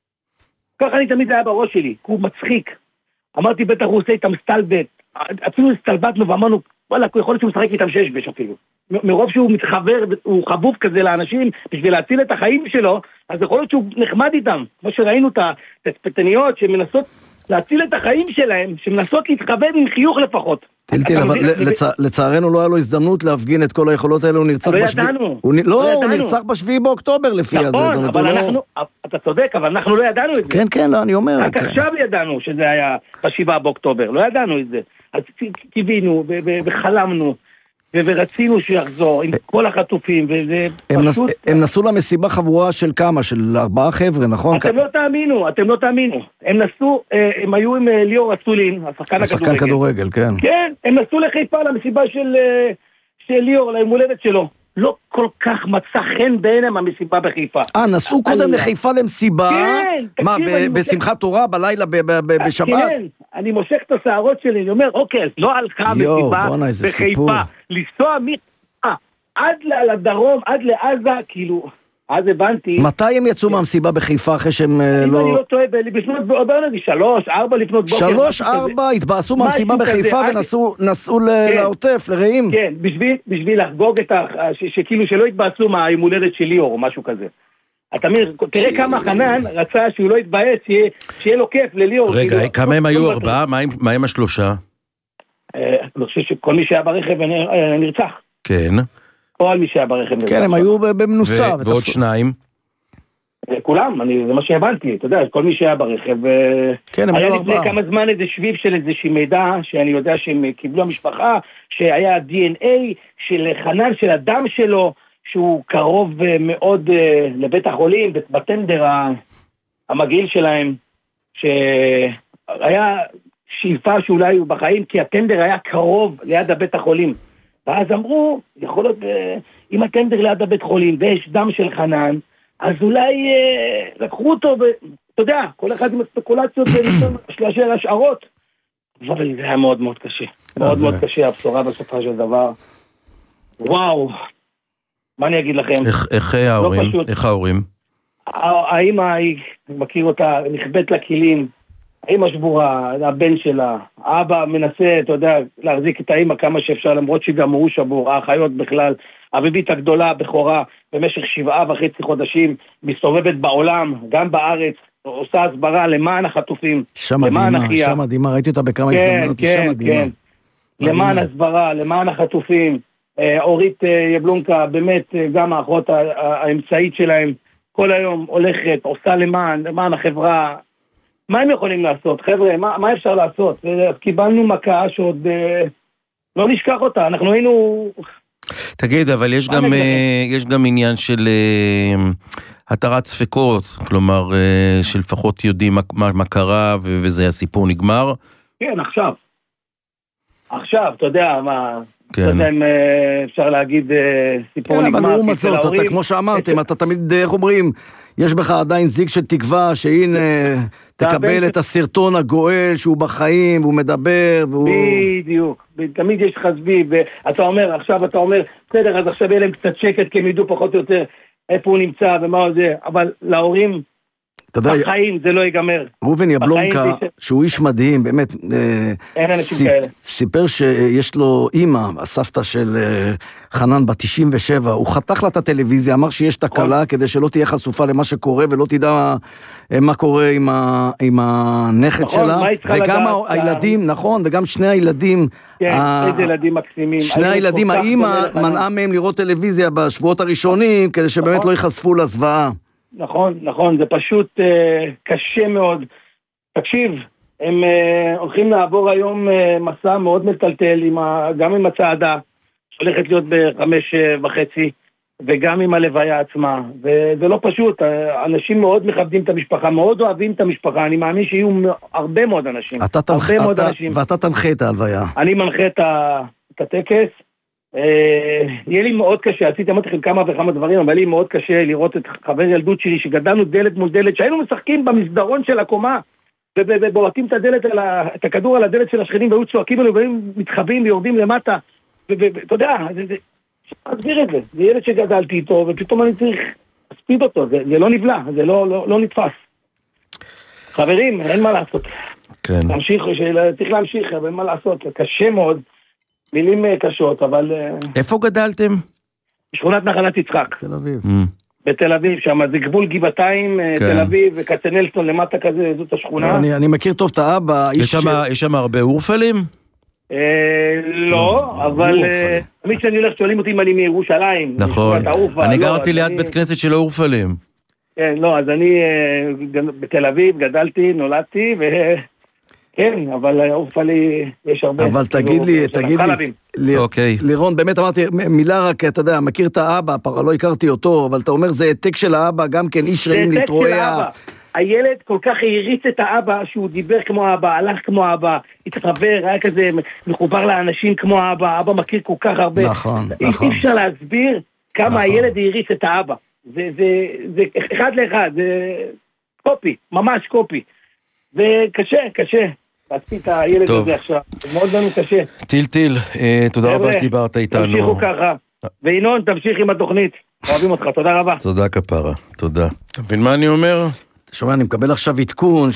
ככה אני תמיד היה בראש שלי, הוא מצחיק. אמרתי, בטח הוא עושה איתם סטלבט, אפילו סטלבטנו ואמרנו, וואלה, יכול להיות שהוא משחק איתם שש בש אפילו. מרוב שהוא מתחבר, הוא חבוב כזה לאנשים, בשביל להציל את החיים שלו, אז יכול להיות שהוא נחמד איתם, כמו שראינו את התצפתניות שמנסות להציל את החיים שלהם, שמנסות להתחבב עם חיוך לפחות. טילטין, אבל לצערנו לא היה לו הזדמנות להפגין את כל היכולות האלה, הוא נרצח בשביעי... לא, הוא נרצח בשביעי באוקטובר לפי הזה. נכון, אבל אנחנו, אתה צודק, אבל אנחנו לא ידענו את זה. כן, כן, אני אומר. רק עכשיו ידענו שזה היה בשבעה באוקטובר, לא ידענו את זה. אז קיווינו וחלמנו. ורצינו שיחזור עם כל החטופים, וזה פשוט... הם נסעו למסיבה חבורה של כמה? של ארבעה חבר'ה, נכון? אתם לא תאמינו, אתם לא תאמינו. הם נסעו, הם היו עם ליאור אסולין, השחקן הכדורגל. השחקן כדורגל, כן. כן, הם נסעו לחיפה למסיבה של ליאור, ליום הולדת שלו. לא כל כך מצא חן בעיניהם המסיבה בחיפה. אה, נסעו קודם לחיפה למסיבה? כן. מה, בשמחת תורה, בלילה, בשבת? כן, אני מושך את השערות שלי, אני אומר, אוקיי, לא הלכה מסיבה בחיפה, לנסוע מחיפה עד לדרום, עד לעזה, כאילו, אז הבנתי... מתי הם יצאו מהמסיבה בחיפה אחרי שהם לא... אם אני לא טועה, לפנות בעונדי, שלוש, ארבע לפנות בוקר. שלוש, ארבע, התבאסו מהמסיבה בחיפה ונסעו לעוטף, לרעים. כן, בשביל לחגוג את ה... שכאילו שלא התבאסו מהיום הולדת של ליאור או משהו כזה. אתה מבין, תראה כמה חנן רצה שהוא לא יתבאס, שיהיה לו כיף לליאור. רגע, כמה הם היו ארבעה? מה עם השלושה? אני חושב שכל מי שהיה ברכב נרצח. כן. כל מי שהיה ברכב. כן, הם היו במנוסה. ועוד שניים? כולם, זה מה שהבנתי, אתה יודע, כל מי שהיה ברכב. כן, הם היו ארבעה. היה לפני כמה זמן איזה שביב של איזושהי מידע, שאני יודע שהם קיבלו המשפחה, שהיה די אן איי של חנן, של הדם שלו, שהוא קרוב מאוד לבית החולים, בטנדר המגעיל שלהם, שהיה שאיפה שאולי הוא בחיים, כי הטנדר היה קרוב ליד הבית החולים. ואז אמרו, יכול להיות, אם הטנדר ליד הבית חולים ויש דם של חנן, אז אולי לקחו אותו, ואתה יודע, כל אחד עם הספקולציות של השערות. אבל זה היה מאוד מאוד קשה. מאוד מאוד קשה, הבשורה בסופו של דבר. וואו. מה אני אגיד לכם? איך ההורים? איך ההורים? האמא, היא, אני מכיר אותה, נכבאת לכלים, האמא שבורה, הבן שלה, האבא מנסה, אתה יודע, להחזיק את האמא כמה שאפשר, למרות שגם הוא שבור, האחיות בכלל, אביבית הגדולה, בכורה, במשך שבעה וחצי חודשים, מסתובבת בעולם, גם בארץ, עושה הסברה למען החטופים, למען אחיה. שם מדהימה, ראיתי אותה בכמה כן, הזדמנות, כן, שם מדהימה. כן. למען הסברה, למען החטופים, אורית יבלונקה, באמת גם האחות האמצעית שלהם, כל היום הולכת, עושה למען, למען החברה. מה הם יכולים לעשות? חבר'ה, מה, מה אפשר לעשות? קיבלנו מכה שעוד לא נשכח אותה, אנחנו היינו... תגיד, אבל יש גם, יש גם עניין של התרת ספקות, כלומר, שלפחות יודעים מה, מה קרה וזה הסיפור נגמר? כן, עכשיו. עכשיו, אתה יודע, מה... כן. אתה יודע אם אפשר להגיד סיפור כן, נגמר. אבל הוא מצא אותה, אתה, כמו שאמרתם, אתה תמיד, איך אומרים, יש בך עדיין זיג של תקווה, שהנה, תקבל את הסרטון הגואל, שהוא בחיים, והוא מדבר, והוא... בדיוק, תמיד יש חסבי, ואתה אומר, עכשיו אתה אומר, בסדר, אז עכשיו יהיה להם קצת שקט, כי הם ידעו פחות או יותר איפה הוא נמצא ומה הוא זה, אבל להורים, בחיים זה לא ייגמר. ראובן יבלונקה, שהוא איש מדהים, באמת, אין אנשים כאלה. סיפר שיש לו אימא, הסבתא של חנן בת תשעים ושבע, הוא חתך לה את הטלוויזיה, אמר שיש תקלה כדי שלא תהיה חשופה למה שקורה, ולא תדע מה קורה עם הנכד שלה, וגם הילדים, נכון, וגם שני הילדים, כן, איזה ילדים מקסימים. שני הילדים, האימא מנעה מהם לראות טלוויזיה בשבועות הראשונים, כדי שבאמת לא ייחשפו לזוועה. נכון, נכון, זה פשוט אה, קשה מאוד. תקשיב, הם אה, הולכים לעבור היום אה, מסע מאוד מטלטל, עם ה, גם עם הצעדה, שהולכת להיות בחמש אה, וחצי, וגם עם הלוויה עצמה, וזה לא פשוט, אנשים מאוד מכבדים את המשפחה, מאוד אוהבים את המשפחה, אני מאמין שיהיו הרבה מאוד אנשים. אתה תנח, הרבה אתה, מאוד אנשים. ואתה תנחה את ההלוויה. אני מנחה את, ה, את הטקס, יהיה לי מאוד קשה, עשיתי אמרתי לכם כמה וכמה דברים, אבל לי מאוד קשה לראות את חבר ילדות שלי, שגדלנו דלת מול דלת, שהיינו משחקים במסדרון של הקומה, ובועטים את הדלת, את הכדור על הדלת של השכנים, והיו צועקים עלינו, והיו מתחבאים ויורדים למטה, ואתה יודע, אסביר את זה, זה ילד שגדלתי איתו, ופתאום אני צריך להספיד אותו, זה לא נבלע, זה לא נתפס. חברים, אין מה לעשות. כן. להמשיך, צריך להמשיך, אבל אין מה לעשות, זה קשה מאוד. מילים קשות, אבל... איפה גדלתם? בשכונת נחלת יצחק. תל אביב. בתל אביב, שם זה גבול גבעתיים, תל אביב, וכצנלסון למטה כזה, זאת השכונה. אני מכיר טוב את האבא. יש שם הרבה אורפלים? לא, אבל תמיד שאני הולך שואלים אותי אם אני מירושלים. נכון, אני גרתי ליד בית כנסת של האורפלים. כן, לא, אז אני בתל אביב, גדלתי, נולדתי, ו... כן, אבל אורפלי יש הרבה... אבל תגיד לי, תגיד לי, אוקיי. לירון, באמת אמרתי, מילה רק, אתה יודע, מכיר את האבא, לא הכרתי אותו, אבל אתה אומר, זה העתק של האבא, גם כן איש רעים להתרועע. הילד כל כך העריץ את האבא, שהוא דיבר כמו האבא, הלך כמו האבא, התחבר, היה כזה מחובר לאנשים כמו האבא, האבא מכיר כל כך הרבה. נכון, נכון. אי אפשר להסביר כמה הילד העריץ את האבא. זה אחד לאחד, זה קופי, ממש קופי. וקשה, קשה. להספיק את הילד הזה עכשיו. זה מאוד לנו קשה. טיל טיל, תודה רבה שדיברת איתנו. תמשיכו ככה. וינון, תמשיך עם התוכנית. אוהבים אותך, תודה רבה. תודה כפרה, תודה. אתה מבין מה אני אומר? שומע, אני מקבל עכשיו עדכון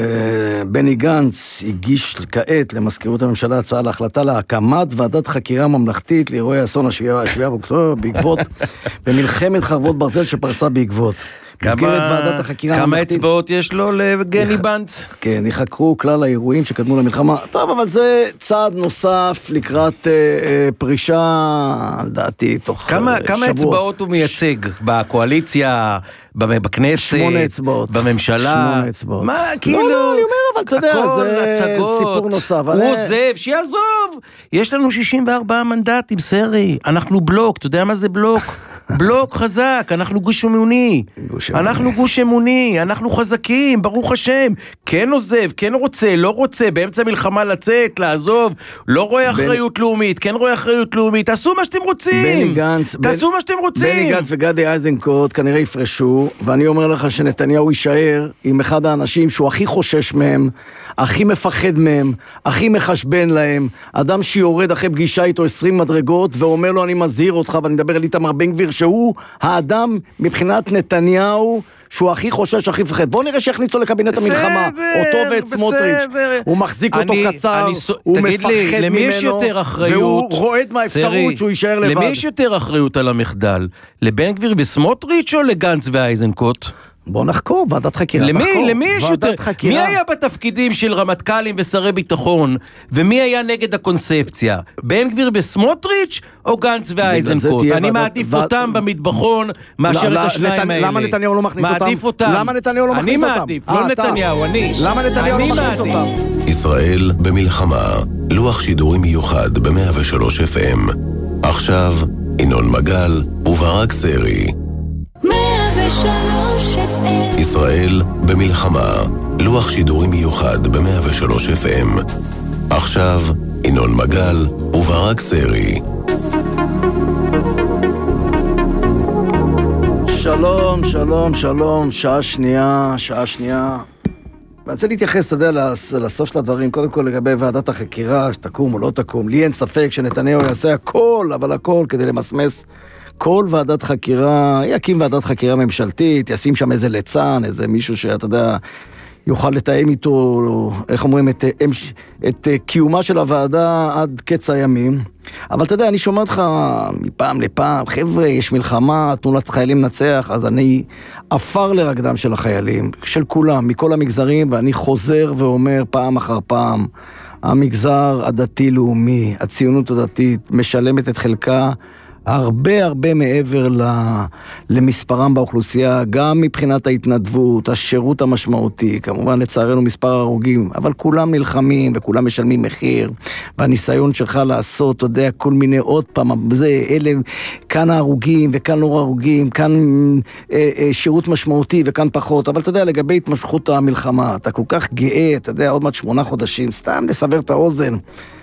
שבני גנץ הגיש כעת למזכירות הממשלה הצעה להחלטה להקמת ועדת חקירה ממלכתית לאירועי אסון השביעי באוקטובר בעקבות במלחמת חרבות ברזל שפרצה בעקבות. במסגרת ועדת החקירה הממלכתית. כמה אצבעות יש לו לגני בנץ? כן, יחקרו כלל האירועים שקדמו למלחמה. טוב, אבל זה צעד נוסף לקראת פרישה, לדעתי, תוך שבועות. כמה אצבעות הוא מייצג בקואליציה, בכנסת, שמונה אצבעות. בממשלה? שמונה אצבעות. מה, כאילו... לא, לא, אני אומר, אבל אתה יודע, זה סיפור נוסף. הוא עוזב, שיעזוב. יש לנו שישים וארבעה מנדטים, סרי. אנחנו בלוק, אתה יודע מה זה בלוק? בלוק חזק, אנחנו גוש אמוני, אנחנו גוש אמוני, אנחנו חזקים, ברוך השם, כן עוזב, כן רוצה, לא רוצה, באמצע מלחמה לצאת, לעזוב, לא רואה אחריות לאומית, כן רואה אחריות לאומית, תעשו מה שאתם רוצים, תעשו מה שאתם רוצים. בני גנץ וגדי איזנקוט כנראה יפרשו, ואני אומר לך שנתניהו יישאר עם אחד האנשים שהוא הכי חושש מהם, הכי מפחד מהם, הכי מחשבן להם, אדם שיורד אחרי פגישה איתו עשרים מדרגות, ואומר לו אני מזהיר אותך, ואני מדבר על איתמר בן גביר, שהוא האדם מבחינת נתניהו, שהוא הכי חושש, הכי פחד. בוא נראה שיכניסו לקבינט המלחמה, אותו ואת סמוטריץ'. הוא מחזיק אותו קצר, הוא מפחד ממנו, והוא רועד מהאפשרות שהוא יישאר לבד. למי יש יותר אחריות על המחדל? לבן גביר וסמוטריץ' או לגנץ ואייזנקוט? בוא נחקור, ועדת חקירה, למי, תחקור. למי יש יותר? מי היה בתפקידים של רמטכ"לים ושרי ביטחון, ומי היה נגד הקונספציה? בן גביר וסמוטריץ' או גנץ ואייזנקוט? אני מעדיף אותם במטבחון מאשר את השניים האלה. למה נתניהו לא מכניס אותם? מעדיף אותם. למה נתניהו לא מכניס אותם? אני מעדיף, לא נתניהו, אני. למה נתניהו לא מכניס אותם? ישראל במלחמה, לוח שידורים מיוחד ב-מאה ושלוש אף אם. עכשיו, ינון מגל וברק סרי. ישראל במלחמה, לוח שידורים מיוחד ב-מאה ושלוש אף אם. עכשיו, ינון מגל וברק סרי. שלום, שלום, שלום, שעה שנייה, שעה שנייה. אני רוצה להתייחס, אתה יודע, לסוף של הדברים, קודם כל לגבי ועדת החקירה, שתקום או לא תקום. לי אין ספק שנתניהו יעשה הכל, אבל הכל כדי למסמס כל ועדת חקירה, יקים ועדת חקירה ממשלתית, ישים שם איזה ליצן, איזה מישהו שאתה יודע, יוכל לתאם איתו, איך אומרים, את, את קיומה של הוועדה עד קץ הימים. אבל אתה יודע, אני שומע אותך מפעם לפעם, חבר'ה, יש מלחמה, תנו לחיילים לנצח, אז אני אפר לרגדם של החיילים, של כולם, מכל המגזרים, ואני חוזר ואומר פעם אחר פעם, המגזר הדתי-לאומי, הציונות הדתית, משלמת את חלקה, הרבה הרבה מעבר למספרם באוכלוסייה, גם מבחינת ההתנדבות, השירות המשמעותי, כמובן לצערנו מספר הרוגים, אבל כולם נלחמים וכולם משלמים מחיר, והניסיון שלך לעשות, אתה יודע, כל מיני עוד פעם, זה, אלה, כאן ההרוגים וכאן לא הרוגים, כאן אה, אה, שירות משמעותי וכאן פחות, אבל אתה יודע, לגבי התמשכות המלחמה, אתה כל כך גאה, אתה יודע, עוד מעט שמונה חודשים, סתם לסבר את האוזן,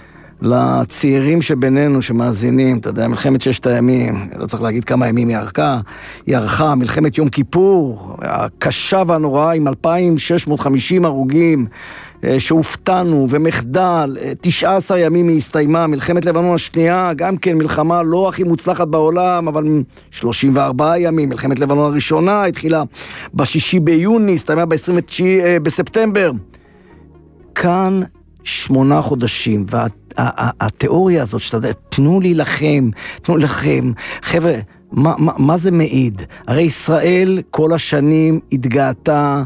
לצעירים שבינינו שמאזינים, אתה יודע, מלחמת ששת הימים, לא צריך להגיד כמה ימים היא ערכה, היא ערכה, מלחמת יום כיפור, הקשה והנוראה עם אלפיים שש מאות וחמישים הרוגים, שהופתענו ומחדל, תשעה עשר ימים היא הסתיימה, מלחמת לבנון השנייה, גם כן מלחמה לא הכי מוצלחת בעולם, אבל שלושים וארבעה ימים, מלחמת לבנון הראשונה התחילה בשישי ביוני, הסתיימה ב-עשרים ותשעה בספטמבר. כאן שמונה חודשים, והתיאוריה הזאת שאתה יודע, תנו לי לכם, תנו לכם, חבר'ה, מה, מה, מה זה מעיד? הרי ישראל כל השנים התגאתה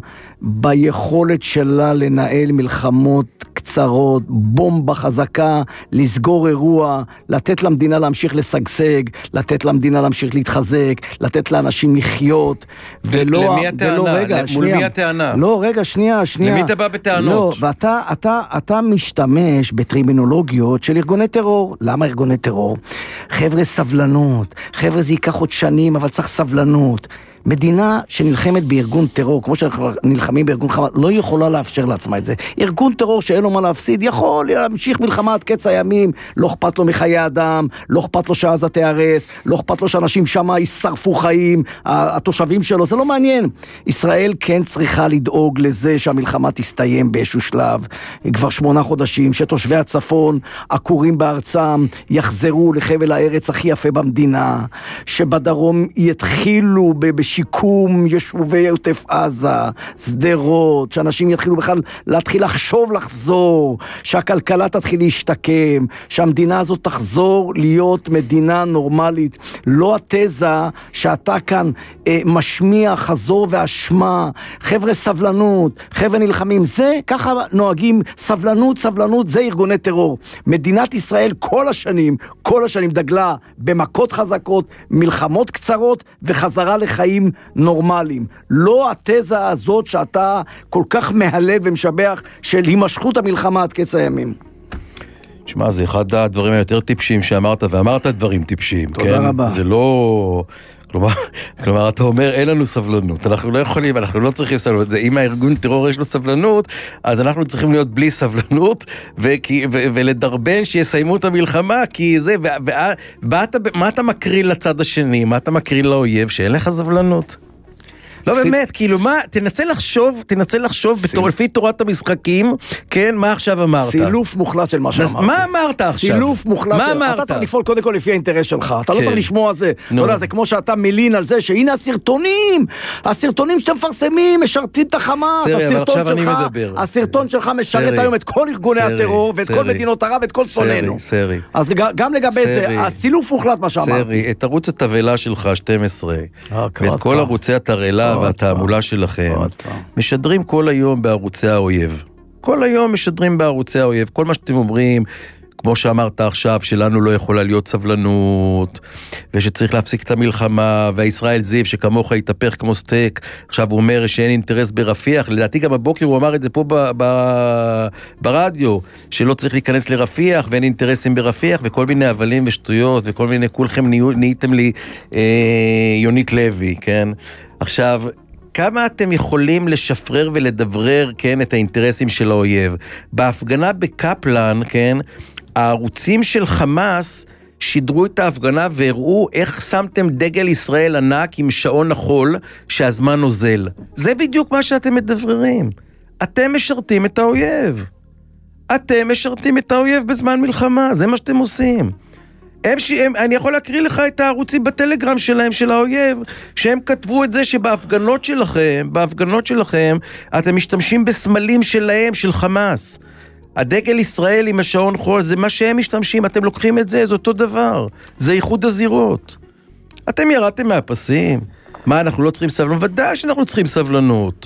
ביכולת שלה לנהל מלחמות קצרות, בומבה חזקה, לסגור אירוע, לתת למדינה להמשיך לשגשג, לתת למדינה להמשיך להתחזק, לתת לאנשים לחיות, ולא... למי הטענה? ולא, רגע, מול שנייה. מי הטענה? לא, רגע, שנייה, שנייה. למי אתה בא בטענות? לא, ואתה אתה, אתה משתמש בטרימינולוגיות של ארגוני טרור. למה ארגוני טרור? חבר'ה סבלנות, חבר'ה זה ייקח עוד שנים, אבל צריך סבלנות. מדינה שנלחמת בארגון טרור, כמו שנלחמים בארגון חמאס, לא יכולה לאפשר לעצמה את זה. ארגון טרור שאין לו מה להפסיד, יכול להמשיך מלחמה עד קץ הימים, לא אכפת לו מחיי אדם, לא אכפת לו שעזה תיהרס, לא אכפת לו שאנשים שם ישרפו חיים, התושבים שלו, זה לא מעניין. ישראל כן צריכה לדאוג לזה שהמלחמה תסתיים באיזשהו שלב, כבר שמונה חודשים, שתושבי הצפון, עקורים בארצם, יחזרו לחבל הארץ הכי יפה במדינה, שבדרום יתחילו בש שיקום ישובי עוטף עזה, סדרות, שאנשים יתחילו בכלל להתחיל לחשוב לחזור, שהכלכלה תתחיל להשתקם, שהמדינה הזאת תחזור להיות מדינה נורמלית, לא התזה שאתה כאן אה, משמיע חזור והשמה, חבר'ה סבלנות, חבר'ה נלחמים, זה ככה נוהגים, סבלנות, סבלנות, זה ארגוני טרור. מדינת ישראל כל השנים, כל השנים דגלה במכות חזקות, מלחמות קצרות וחזרה לחיים נורמליים. לא התזה הזאת שאתה כל כך מהלב ומשבח של הימשכות המלחמה עד קץ הימים. תשמע, זה אחד הדברים היותר טיפשיים שאמרת, ואמרת דברים טיפשיים. תודה כן? רבה. זה לא... כלומר, כלומר, אתה אומר, אין לנו סבלנות. אנחנו לא יכולים, אנחנו לא צריכים סבלנות. אם הארגון טרור יש לו סבלנות, אז אנחנו צריכים להיות בלי סבלנות, וכי, ו, ולדרבן שיסיימו את המלחמה, כי זה, ו, ו, ו, מה אתה, מה אתה מקריא לצד השני? מה אתה מקריא לאויב? שאין לך סבלנות? לא באמת, כאילו מה, תנסה לחשוב, תנסה לחשוב לפי תורת המשחקים, כן, מה עכשיו אמרת? סילוף מוחלט של מה שאמרת. מה אמרת עכשיו? סילוף מוחלט. מה אמרת? אתה צריך לפעול קודם כל לפי האינטרס שלך, אתה לא צריך לשמוע זה. אתה יודע, זה כמו שאתה מלין על זה, שהנה הסרטונים, הסרטונים שאתם מפרסמים, משרתים את החמאס, הסרטון שלך, הסרטון שלך משרת היום את כל ארגוני הטרור, ואת כל מדינות ערב, ואת כל שונאינו. אז גם לגבי זה, הסילוף מוחלט מה שאמרתי. את ערוץ התבלה שלך, שתים עשרה, ואת כל ערוצי התרעלה והתעמולה שלכם, משדרים כל היום בערוצי האויב. כל היום משדרים בערוצי האויב. כל מה שאתם אומרים, כמו שאמרת עכשיו, שלנו לא יכולה להיות סבלנות, ושצריך להפסיק את המלחמה, והישראל זיו שכמוך יתהפך כמו סטייק, עכשיו הוא אומר שאין אינטרס ברפיח, לדעתי גם הבוקר הוא אמר את זה פה ב- ב- ברדיו, שלא צריך להיכנס לרפיח, ואין אינטרסים ברפיח, וכל מיני הבלים ושטויות, וכל מיני, כולכם נהייתם לי אה, יונית לוי, כן? עכשיו, כמה אתם יכולים לשפרר ולדברר, כן, את האינטרסים של האויב? בהפגנה בקפלן, כן, הערוצים של חמאס שידרו את ההפגנה והראו איך שמתם דגל ישראל ענק עם שעון החול שהזמן נוזל. זה בדיוק מה שאתם מדבררים. אתם משרתים את האויב. אתם משרתים את האויב בזמן מלחמה, זה מה שאתם עושים. הם ש... הם... אני יכול להקריא לך את הערוצים בטלגרם שלהם, של האויב, שהם כתבו את זה שבהפגנות שלכם, בהפגנות שלכם, אתם משתמשים בסמלים שלהם, של חמאס. הדגל ישראל עם השעון חול, זה מה שהם משתמשים, אתם לוקחים את זה, זה אותו דבר. זה איחוד הזירות. אתם ירדתם מהפסים. מה, אנחנו לא צריכים סבלנות? ודאי שאנחנו צריכים סבלנות.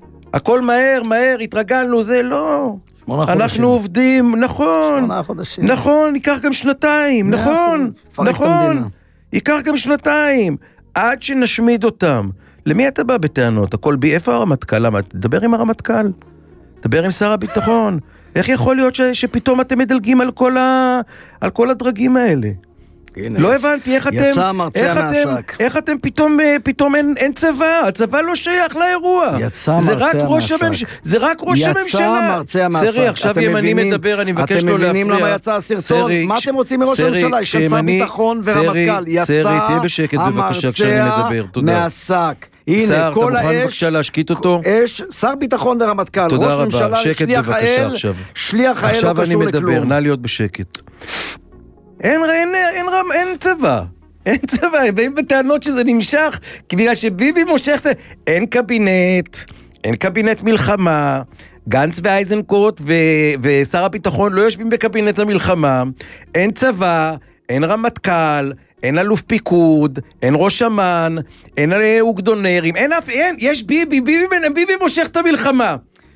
הכל מהר, מהר, התרגלנו, זה לא. אנחנו עובדים, נכון, נכון, ייקח גם שנתיים, נכון, נכון, ייקח גם שנתיים, עד שנשמיד אותם. למי אתה בא בטענות? הכל בי, איפה הרמטכ"ל? למה? תדבר עם הרמטכ"ל, תדבר עם שר הביטחון. איך יכול להיות ש, שפתאום אתם מדלגים על כל, ה, על כל הדרגים האלה? הנה, לא הבנתי איך אתם, יצא מרצה מהעסק. איך אתם פתאום, פתאום אין, אין צבא, הצבא לא שייך לאירוע. יצא מרצה מהעסק. זה רק ראש הממשלה. יצא מרצה מהעסק. סרי, עכשיו ימני מדבר, אני מבקש לא להפריע. אתם מבינים למה יצא הסרטון? מה אתם רוצים מראש הממשלה? יש כאן שר ביטחון ורמטכ"ל. יצא המרצה מהעסק. הנה, כל האש, אש, שר ביטחון ורמטכ"ל, ראש ממשלה, שליח האל, שליח האל לא קשור לכלום. עכשיו אני מדבר, נא להיות בשקט. אין, אין, אין, אין צבא, אין צבא, באים בטענות שזה נמשך, בגלל שביבי מושך, אין קבינט, אין קבינט מלחמה, גנץ ואייזנקוט ו, ושר הביטחון לא יושבים בקבינט המלחמה, אין צבא, אין רמטכ"ל, אין אלוף פיקוד, אין ראש אמן, אין אוגדונרים, אין אף, אין, יש ביבי, ביבי, ביבי מושך את המלחמה.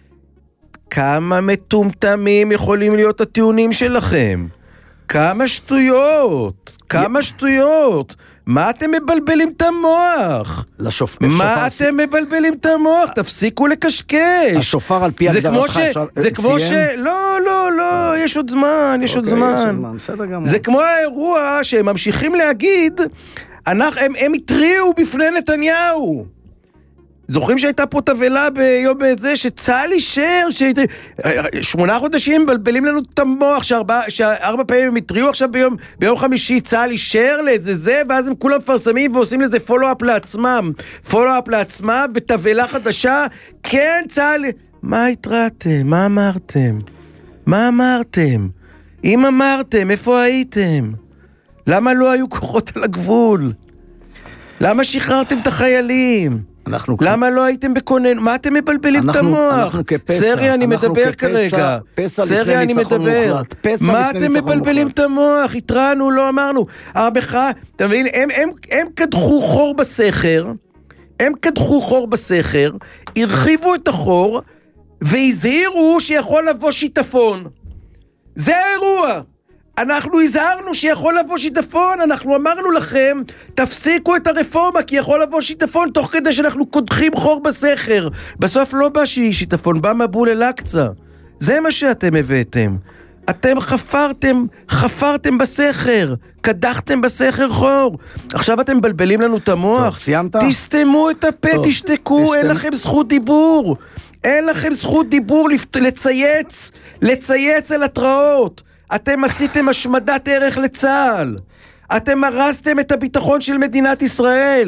כמה מטומטמים יכולים להיות הטיעונים שלכם? כמה שטויות, כמה שטויות. מה אתם מבלבלים את המוח? מה אתם מבלבלים את המוח? תפסיקו לקשקש. השופר על פי הגדרתך. זה כמו ש... לא, לא, לא, יש עוד זמן, יש עוד זמן. זה כמו האירוע שהם ממשיכים להגיד, הם התריעו בפני נתניהו. זוכרים שהייתה פה תבלה ביום בזה, שצהל אישר, שמונה חודשים מבלבלים לנו את המוח, שארבע, שארבע פעמים הם התריעו עכשיו ביום, ביום חמישי, צהל אישר לאיזה זה, ואז הם כולם מפרסמים ועושים לזה פולו-אפ לעצמם, פולו-אפ לעצמם, ותבלה חדשה, כן, צהל, מה התרעתם? מה אמרתם? מה אמרתם? אם אמרתם, איפה הייתם? למה לא היו כוחות על הגבול? למה שחררתם את החיילים? למה לא הייתם בכונן? מה אתם מבלבלים את המוח? סרי, אני מדבר כרגע. סרי, אני מדבר. מה אתם מבלבלים את המוח? התרענו, לא אמרנו. המחאה, אתה מבין, הם קדחו חור בסכר, הם קדחו חור בסכר, הרחיבו את החור, והזהירו שיכול לבוא שיטפון. זה האירוע. אנחנו הזהרנו שיכול לבוא שיטפון, אנחנו אמרנו לכם, תפסיקו את הרפורמה, כי יכול לבוא שיטפון, תוך כדי שאנחנו קודחים חור בסכר. בסוף לא בא שיטפון, בא מבול אל-אקצה. זה מה שאתם הבאתם. אתם חפרתם, חפרתם בסכר, קדחתם בסכר חור. עכשיו אתם מבלבלים לנו את המוח. טוב, סיימת? תסתמו את הפה, טוב, תשתקו, תסתם... אין לכם זכות דיבור. אין לכם זכות דיבור לצייץ, לצייץ על התראות. אתם עשיתם השמדת ערך לצה"ל. אתם הרסתם את הביטחון של מדינת ישראל.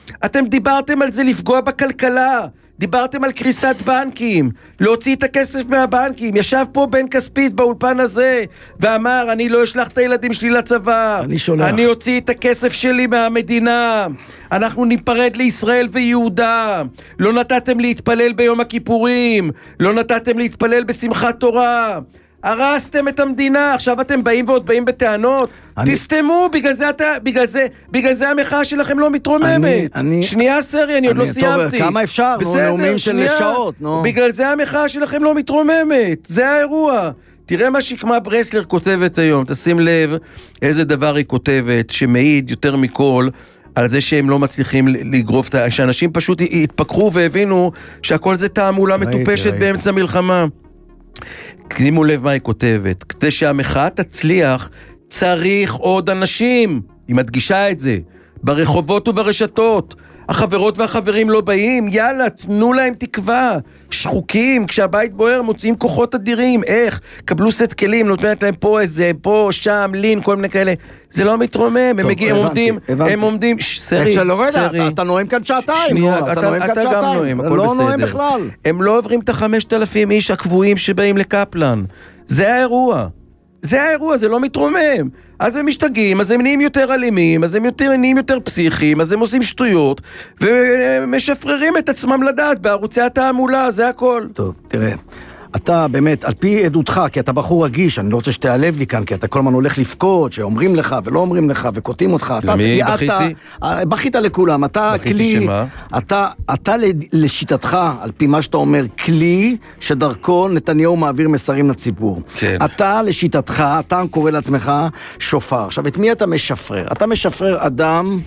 אתם דיברתם על זה לפגוע בכלכלה, דיברתם על קריסת בנקים, להוציא את הכסף מהבנקים. ישב פה בן כספית באולפן הזה ואמר, אני לא אשלח את הילדים שלי לצבא, אני שולח, אני אוציא את הכסף שלי מהמדינה, אנחנו ניפרד לישראל ויהודה, לא נתתם להתפלל ביום הכיפורים, לא נתתם להתפלל בשמחת תורה, הרסתם את המדינה, עכשיו אתם באים ועוד באים בטענות, אני... תסתמו, בגלל זה, אתה, בגלל, זה, בגלל זה המחאה שלכם לא מתרוממת. אני, אני... שנייה סרי, אני עוד לא סיימתי. כמה אפשר? בסדר, נאומים של שעות. נו. בגלל זה המחאה שלכם לא מתרוממת, זה האירוע. תראה מה שקמה ברסלר כותבת היום, תשים לב איזה דבר היא כותבת, שמעיד יותר מכל על זה שהם לא מצליחים לגרוף, שאנשים פשוט התפקחו והבינו שהכל זה תעמולה מטופשת באמצע מלחמה. שימו לב מה היא כותבת, כדי שהמחאה תצליח צריך עוד אנשים, היא מדגישה את זה, ברחובות וברשתות. החברות והחברים לא באים, יאללה, תנו להם תקווה. שחוקים, כשהבית בוער מוצאים כוחות אדירים, איך? קבלו סט כלים, נותנת להם פה איזה, פה, שם, לין, כל מיני כאלה. זה לא מתרומם, הם מגיעים, הם עומדים, הם עומדים, סרי, סרי. אתה נואם כאן שעתיים, שנייה, אתה גם נואם, הכל בסדר. לא נואם בכלל. הם לא עוברים את החמשת אלפים איש הקבועים שבאים לקפלן. זה האירוע. זה האירוע, זה לא מתרומם. אז הם משתגעים, אז הם נהיים יותר אלימים, אז הם יותר, נהיים יותר פסיכיים, אז הם עושים שטויות, ומשפררים את עצמם לדעת בערוצי התעמולה, זה הכל. טוב, תראה, אתה באמת, על פי עדותך, כי אתה בחור רגיש, אני לא רוצה שתעלב לי כאן, כי אתה כל הזמן הולך לפקוד, שאומרים לך ולא אומרים לך וקוטעים אותך. למי בכיתי? בכית לכולם, אתה כלי, שמה? אתה, אתה לשיטתך, על פי מה שאתה אומר, כלי שדרכו נתניהו מעביר מסרים לציבור. כן. אתה לשיטתך, אתה קורא לעצמך שופר. עכשיו, את מי אתה משפרר? אתה משפרר אדם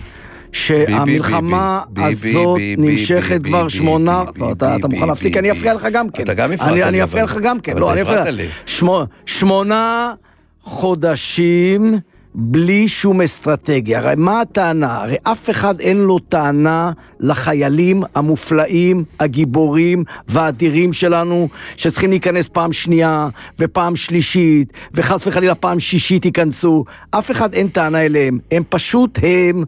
שהמלחמה הזאת נמשכת כבר שמונה, אתה מוכן להפסיק, אני אפריע לך גם כן. אתה גם הפרעת לי. אני אפריע לך גם כן. לא, אני אפריע לך. שמונה חודשים בלי שום אסטרטגיה. הרי מה הטענה? הרי אף אחד אין לו טענה לחיילים המופלאים, הגיבורים והאדירים שלנו, שצריכים להיכנס פעם שנייה ופעם שלישית, וחס וחלילה פעם שישית ייכנסו. אף אחד אין טענה אליהם. הם פשוט הם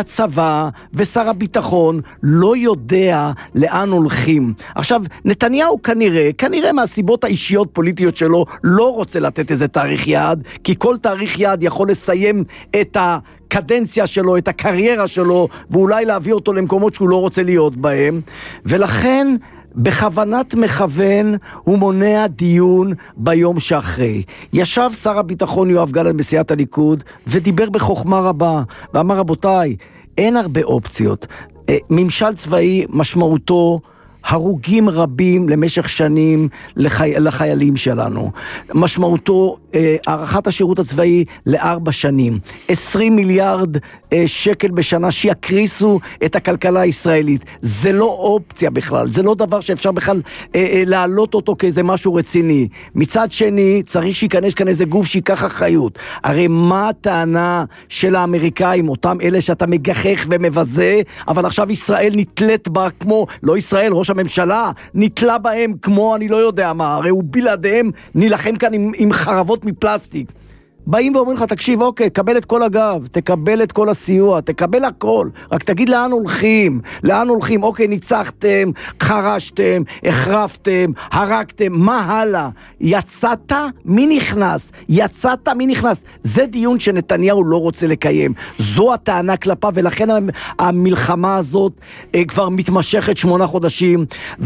והצבא ושר הביטחון לא יודע לאן הולכים. עכשיו, נתניהו כנראה, כנראה מהסיבות האישיות פוליטיות שלו, לא רוצה לתת איזה תאריך יעד, כי כל תאריך יעד יכול לסיים את הקדנציה שלו, את הקריירה שלו, ואולי להביא אותו למקומות שהוא לא רוצה להיות בהם, ולכן בכוונת מכוון הוא מונע דיון ביום שאחרי. ישב שר הביטחון יואב גלנט בסיעת הליכוד ודיבר בחוכמה רבה, ואמר רבותיי, אין הרבה אופציות. ממשל צבאי משמעותו הרוגים רבים למשך שנים לחי... לחיילים שלנו. משמעותו אה, הערכת השירות הצבאי לארבע שנים. עשרים מיליארד אה, שקל בשנה שיקריסו את הכלכלה הישראלית. זה לא אופציה בכלל. זה לא דבר שאפשר בכלל אה, אה, להעלות אותו כאיזה משהו רציני. מצד שני, צריך שיכנס כאן איזה גוף שיקח אחריות. הרי מה הטענה של האמריקאים, אותם אלה שאתה מגחך ומבזה, אבל עכשיו ישראל נתלת בה כמו, לא ישראל, ראש הממשלה, נתלה בהם כמו אני לא יודע מה, הרי הוא בלעדיהם נלחם כאן עם, עם חרבות מפלסטיק. באים ואומרים לך, תקשיב, אוקיי, קבל את כל הגב, תקבל את כל הסיוע, תקבל הכל, רק תגיד לאן הולכים, לאן הולכים, אוקיי, ניצחתם, חרשתם, החרפתם, הרגתם, מה הלאה? יצאת, מי נכנס? יצאת, מי נכנס? זה דיון שנתניהו לא רוצה לקיים, זו הטענה כלפה, ולכן המלחמה הזאת אה, כבר מתמשכת שמונה חודשים,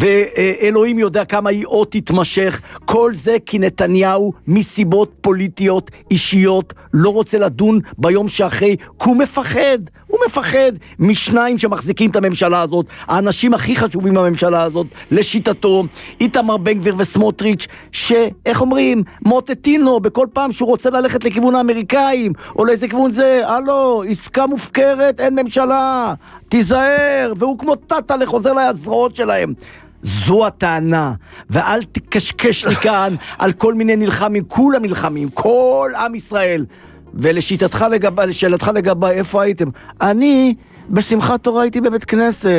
ואלוהים יודע כמה היא עוד תתמשך, כל זה כי נתניהו מסיבות פוליטיות אישיות, לא רוצה לדון ביום שאחרי, כי הוא מפחד, הוא מפחד משניים שמחזיקים את הממשלה הזאת, האנשים הכי חשובים בממשלה הזאת, לשיטתו, איתמר בן גביר וסמוטריץ', שאיך אומרים, מוטטין לו בכל פעם שהוא רוצה ללכת לכיוון האמריקאים, או לאיזה כיוון זה, הלו, עסקה מופקרת, אין ממשלה, תיזהר, והוא כמו טאטה לחוזר להזרועות שלהם. זו הטענה, ואל תקשקש לי כאן על כל מיני נלחמים, כולם נלחמים, כל עם ישראל. ולשיטתך לגבי, לשאלתך לגבי, איפה הייתם? אני בשמחת תורה הייתי בבית כנסת,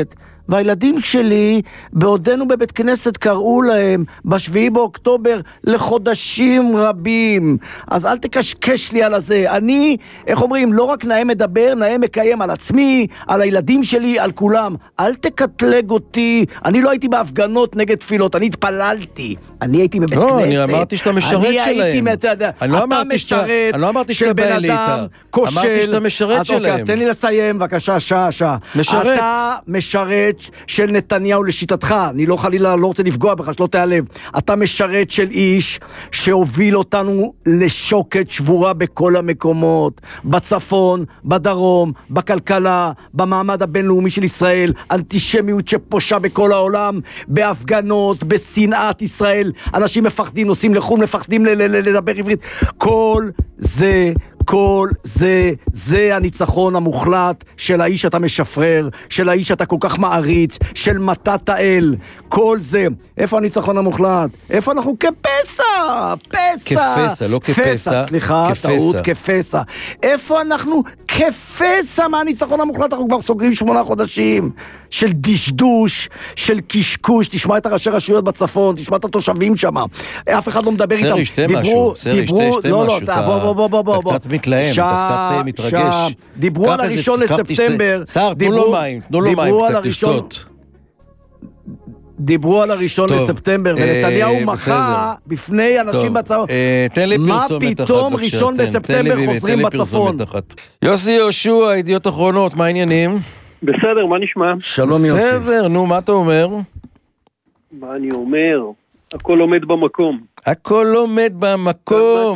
והילדים שלי, בעודנו בבית כנסת, קראו להם בשביעי באוקטובר לחודשים רבים. אז אל תקשקש לי על הזה. אני, איך אומרים, לא רק נאה מדבר, נאה מקיים על עצמי, על הילדים שלי, על כולם. אל תקטלג אותי. אני לא הייתי בהפגנות נגד תפילות, אני התפללתי. אני הייתי בבית לא, כנסת. אני אמרתי שאתה משרת אני שלהם. הייתי, אני לא אתה משרת לא אמרתי של בן אדם כושל. אמרתי שאתה משרת אז שלהם. אוקיי, אז תן לי לסיים, בבקשה, שעה, שעה. משרת. אתה משרת של נתניהו לשיטתך, אני לא חלילה, לא רוצה לפגוע בך, שלא תיעלב. אתה משרת של איש שהוביל אותנו לשוקת שבורה בכל המקומות, בצפון, בדרום, בכלכלה, במעמד הבינלאומי של ישראל, אנטישמיות שפושה בכל העולם, בהפגנות, בשנאת ישראל, אנשים מפחדים, נוסעים לחו"ל, מפחדים לדבר עברית. כל זה כל זה, זה הניצחון המוחלט של האיש שאתה משפרר, של האיש שאתה כל כך מעריץ, של מתת האל. כל זה. איפה הניצחון המוחלט? איפה אנחנו? כפסע! פסע! כפסע, לא כפסע. פסע, סליחה, כפסע. טעות, כפסע. איפה אנחנו? כפסע מהניצחון המוחלט. אנחנו כבר סוגרים שמונה חודשים של דשדוש, של קשקוש. תשמע את הראשי רשויות בצפון, תשמע את התושבים שם. אף אחד לא מדבר איתם. סרי, שתה משהו. סרי, שתה משהו. אתה קצת מתלהם, אתה קצת מתרגש. דיברו על הראשון לספטמבר. שר, תנו לו מים, תנו לו מים, קצת לשתות. דיברו על הראשון לספטמבר, ונתניהו מחה בפני אנשים בצפון. תן לי פרסומת אחת. מה פתאום ראשון לספטמבר חוזרים בצפון? יוסי יהושע, ידיעות אחרונות, מה העניינים? בסדר, מה נשמע? שלום יוסי. בסדר, נו, מה אתה אומר? מה אני אומר? הכל עומד במקום. הכל עומד במקום.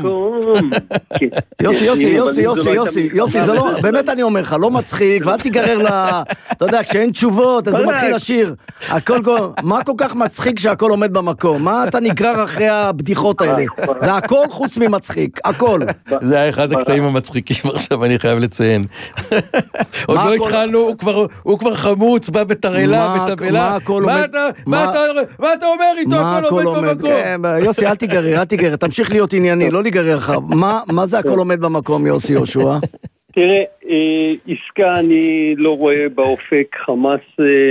יוסי, יוסי, יוסי, יוסי, יוסי, יוסי, זה לא, באמת אני אומר לך, לא מצחיק, ואל תיגרר ל... אתה יודע, כשאין תשובות, אז זה מתחיל לשיר. הכל, מה כל כך מצחיק שהכל עומד במקום? מה אתה נגרר אחרי הבדיחות האלה? זה הכל חוץ ממצחיק, הכל. זה היה אחד הקטעים המצחיקים עכשיו, אני חייב לציין. עוד לא התחלנו, הוא כבר חמוץ, בא בתרעלה, בתבלה. מה אתה אומר איתו? הכל עומד במקום. יוסי, אל תיגרר, אל תיגרר, תמשיך להיות ענייני, לא להיגרר לך. מה זה הכל עומד במקום, יוסי יהושע? תראה, עסקה אני לא רואה באופק, חמאס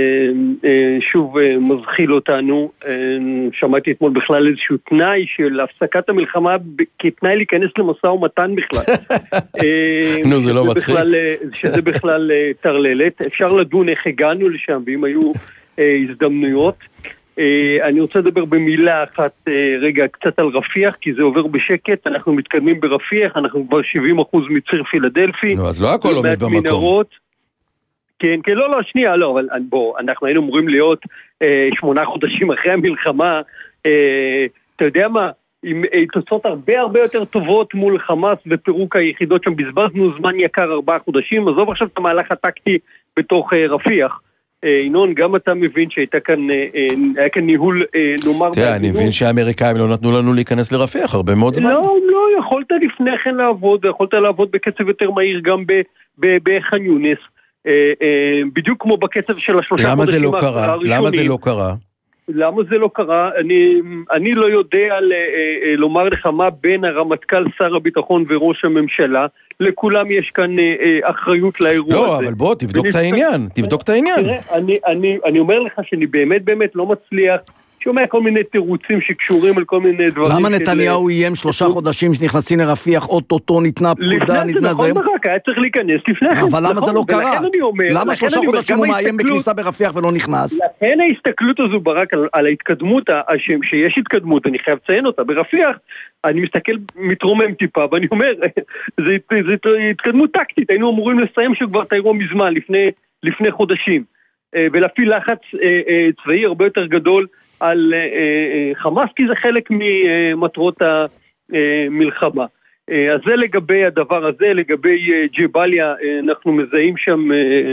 שוב מזחיל אותנו, שמעתי אתמול בכלל איזשהו תנאי של הפסקת המלחמה כתנאי להיכנס למשא ומתן בכלל. נו, זה לא מצחיק. שזה בכלל תרללת, אפשר לדון איך הגענו לשם, ואם היו הזדמנויות. אני רוצה לדבר במילה אחת רגע קצת על רפיח, כי זה עובר בשקט, אנחנו מתקדמים ברפיח, אנחנו כבר שבעים אחוז מציר פילדלפי. נו, אז לא הכל עומד במקום. מנהרות. כן, כן, לא, לא, שנייה, לא, אבל בוא, אנחנו היינו אמורים להיות אה, שמונה חודשים אחרי המלחמה, אה, אתה יודע מה, עם אה, תוצאות הרבה הרבה יותר טובות מול חמאס ופירוק היחידות שם, בזבזנו זמן יקר ארבעה חודשים, עזוב עכשיו את המהלך הטקטי בתוך אה, רפיח. אינון, גם אתה מבין שהייתה כאן, היה כאן ניהול נאמר... תראה, אני מבין שהאמריקאים לא נתנו לנו להיכנס לרפיח הרבה מאוד זמן. לא, לא, יכולת לפני כן לעבוד, יכולת לעבוד בקצב יותר מהיר גם בח'אן יונס, בדיוק כמו בקצב של השלושה חודשים. למה זה לא קרה? למה זה לא קרה? למה זה לא קרה? אני, אני לא יודע ל, לומר לך מה בין הרמטכ"ל, שר הביטחון וראש הממשלה. לכולם יש כאן אחריות לאירוע לא, הזה. לא, אבל בוא, תבדוק את העניין, תבדוק את העניין. תראה, אני, אני, אני אומר לך שאני באמת באמת לא מצליח, שומע כל מיני תירוצים שקשורים על כל מיני דברים. למה נתניהו איים שלושה חודשים שנכנסים לרפיח, אוטוטו ניתנה פקודה, לפני זה נכון ברק, היה צריך להיכנס לפני כן. אבל למה זה לא קרה? למה שלושה חודשים הוא מאיים בכניסה ברפיח ולא נכנס? לכן ההסתכלות הזו ברק על ההתקדמות, שיש התקדמות, אני חייב לציין אותה, ברפיח, אני מסתכל מתרומם טיפה, ואני אומר, זה התקדמות טקטית, היינו אמורים לסיים שכבר את האירוע מזמן, לפני חודשים, ולהפעיל לחץ צבאי הרבה יותר גדול על חמאס, כי זה חלק ממטרות המלחמה. אז זה לגבי הדבר הזה, לגבי ג'באליה, אנחנו מזהים שם,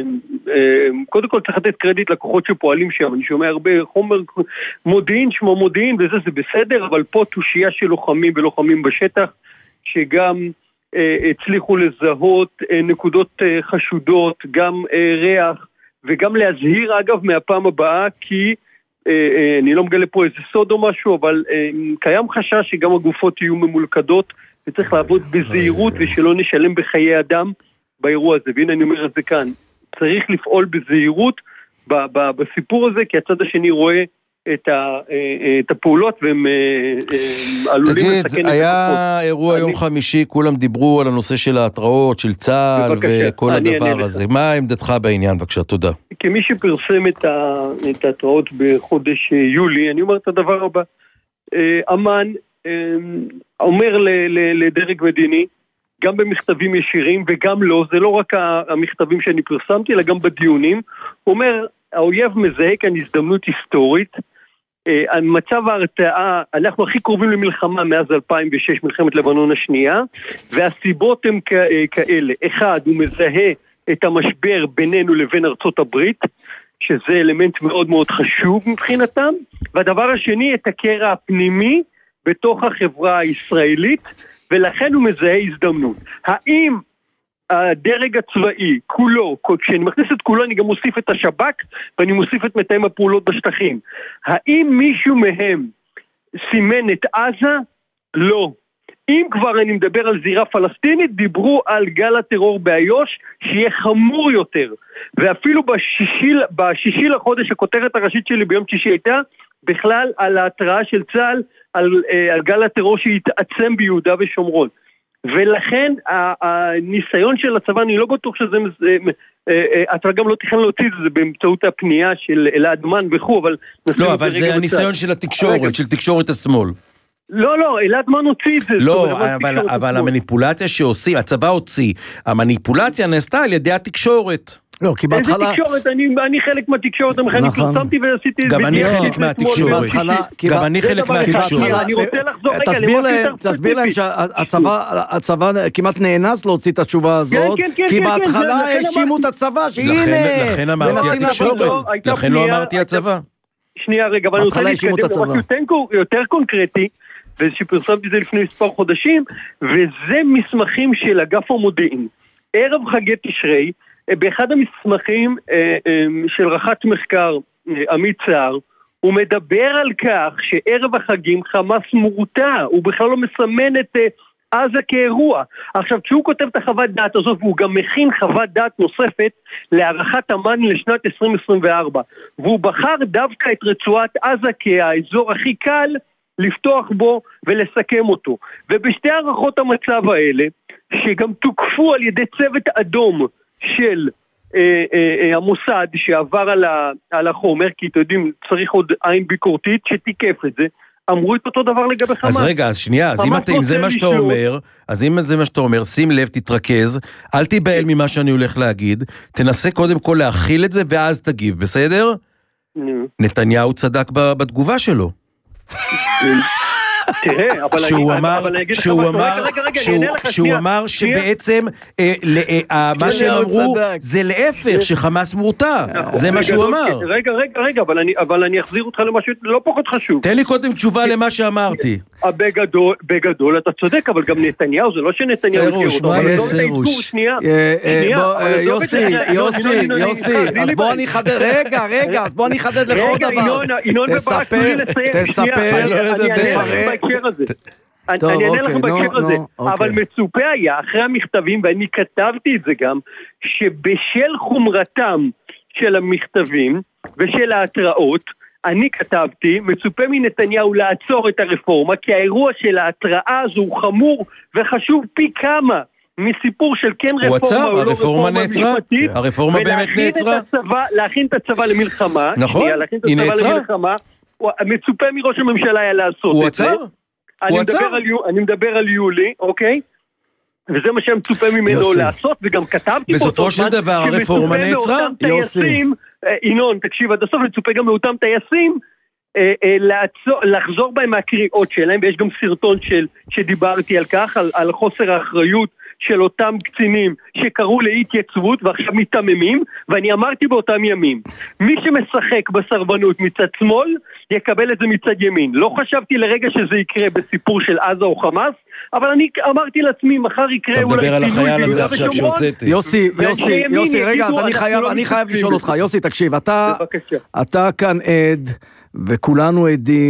קודם כל צריך לתת קרדיט לכוחות שפועלים שם, אני שומע הרבה חומר מודיעין, שמו מודיעין, וזה זה בסדר, אבל פה תושייה של לוחמים ולוחמים בשטח, שגם הצליחו לזהות נקודות חשודות, גם ריח, וגם להזהיר אגב מהפעם הבאה, כי אני לא מגלה פה איזה סוד או משהו, אבל קיים חשש שגם הגופות יהיו ממולכדות, וצריך לעבוד בזהירות ושלא נשלם בחיי אדם באירוע הזה. והנה אני אומר את זה כאן, צריך לפעול בזהירות בסיפור הזה, כי הצד השני רואה את, ה, את הפעולות והם עלולים לסכן את הכוחות. תגיד, היה אירוע יום חמישי, כולם דיברו על הנושא של ההתראות, של צה"ל וכל הדבר הזה. מה עמדתך בעניין? בבקשה, תודה. כמי שפרסם את ההתראות בחודש יולי, אני אומר את הדבר הבא. אמן אומר לדרג מדיני, גם במכתבים ישירים וגם לא, זה לא רק המכתבים שאני פרסמתי, אלא גם בדיונים, הוא אומר, האויב מזהה כאן הזדמנות היסטורית, על מצב ההרתעה, אנחנו הכי קרובים למלחמה מאז אלפיים ושש, מלחמת לבנון השנייה, והסיבות הן כאלה. אחד, הוא מזהה את המשבר בינינו לבין ארצות הברית, שזה אלמנט מאוד מאוד חשוב מבחינתם, והדבר השני, את הקרע הפנימי בתוך החברה הישראלית, ולכן הוא מזהה הזדמנות. האם הדרג הצבאי, כולו, כשאני מכניס את כולו אני גם מוסיף את השב"כ ואני מוסיף את מתאם הפעולות בשטחים. האם מישהו מהם סימן את עזה? לא. אם כבר אני מדבר על זירה פלסטינית, דיברו על גל הטרור באיו"ש שיהיה חמור יותר. ואפילו בשישי, בשישי לחודש הכותרת הראשית שלי ביום שישי הייתה בכלל על ההתראה של צה"ל על, על גל הטרור שהתעצם ביהודה ושומרון. ולכן הניסיון של הצבא, אני לא בטוח שזה, אתה גם לא תכן להוציא את זה באמצעות הפנייה של אלעד מן וכו', אבל... לא, אבל זה הניסיון של התקשורת, של תקשורת השמאל. לא, לא, אלעד מן הוציא את זה. לא, אבל המניפולציה שעושים, הצבא הוציא, המניפולציה נעשתה על ידי התקשורת. לא, כי בהתחלה... איזה תקשורת? אני חלק מהתקשורת, אני פרסמתי ועשיתי... גם אני חלק מהתקשורת. גם אני חלק מהתקשורת. אני רוצה לחזור רגע... תסביר להם שהצבא כמעט נאנס להוציא את התשובה הזאת, כי בהתחלה האשימו את הצבא, שהנה... לכן אמרתי התקשורת, לכן לא אמרתי הצבא. שנייה רגע, אבל אני רוצה להתקדם למשהו יותר קונקרטי, ושפרסמתי זה לפני מספר חודשים, וזה מסמכים של אגף המודיעין. ערב חגי תשרי, באחד המסמכים של רח"ט מחקר עמית סער, הוא מדבר על כך שערב החגים חמאס מורתע, הוא בכלל לא מסמן את עזה כאירוע. עכשיו, כשהוא כותב את החוות דעת הזאת, והוא גם מכין חוות דעת נוספת להערכת אמ"ן לשנת עשרים עשרים וארבע, והוא בחר דווקא את רצועת עזה כהאזור הכי קל לפתוח בו ולסכם אותו. ובשתי הערכות המצב האלה, שגם תוקפו על ידי צוות אדום של אה, אה, המוסד שעבר על, ה, על החומר, כי אתם יודעים, צריך עוד עין ביקורתית שתיקף את זה, אמרו את אותו דבר לגבי חמאס. אז רגע, אז שנייה, אז אם, אתה, אם זה מה שאתה אומר, אז אם זה מה שאתה אומר, שים לב, תתרכז, אל תיבהל ממה שאני הולך להגיד, תנסה קודם כל להכיל את זה, ואז תגיב, בסדר? נתניהו צדק בתגובה שלו. תראה, אבל שהוא אמר, שהוא אמר, שהוא אמר שבעצם מה שהם אמרו זה להפך, שחמאס מורתע, זה מה שהוא אמר. רגע, רגע, רגע, אבל אני אחזיר אותך למשהו לא פחות חשוב. תן לי קודם תשובה למה שאמרתי. בגדול, בגדול אתה צודק, אבל גם נתניהו, זה לא שנתניהו סרוש, מה יהיה סרוש? יוסי, יוסי, יוסי, אז בוא אני חדד, רגע, רגע, אז בוא אני חדד לך עוד דבר. תספר, תספר, תפרק. אני אענה לך בהקשר הזה, אבל מצופה היה אחרי המכתבים, ואני כתבתי את זה גם, שבשל חומרתם של המכתבים ושל ההתראות, אני כתבתי, מצופה מנתניהו לעצור את הרפורמה, כי האירוע של ההתראה הזו הוא חמור וחשוב פי כמה מסיפור של כן רפורמה או לא רפורמה משפטית, הרפורמה באמת נעצרה, להכין את הצבא למלחמה, נכון, היא נעצרה, מצופה מראש הממשלה היה לעשות הוא את זה. עצר? אני מדבר על, אני מדבר על יולי, אוקיי? וזה מה שהם מצופה ממנו לעשות, וגם כתבתי פה בסופו של דבר הרפורמה נעצרה. ינון, תקשיב עד הסוף, מצופה גם מאותם טייסים לחזור בהם מהקריאות שלהם, ויש גם סרטון שדיברתי על כך, על חוסר האחריות של אותם קצינים שקראו להתייצבות ועכשיו מתממים, ואני אמרתי באותם ימים, מי שמשחק בסרבנות מצד שמאל, יקבל את זה מצד ימין. לא חשבתי לרגע שזה יקרה בסיפור של עזה או חמאס, אבל אני אמרתי לעצמי, מחר יקרה אתה מדבר על החייל הזה עכשיו שהוצאתי. יוסי, יוסי, יוסי, רגע, אז אני חייב, אני חייב לשאול אותך, יוסי, תקשיב, אתה, אתה כאן עד, וכולנו עדים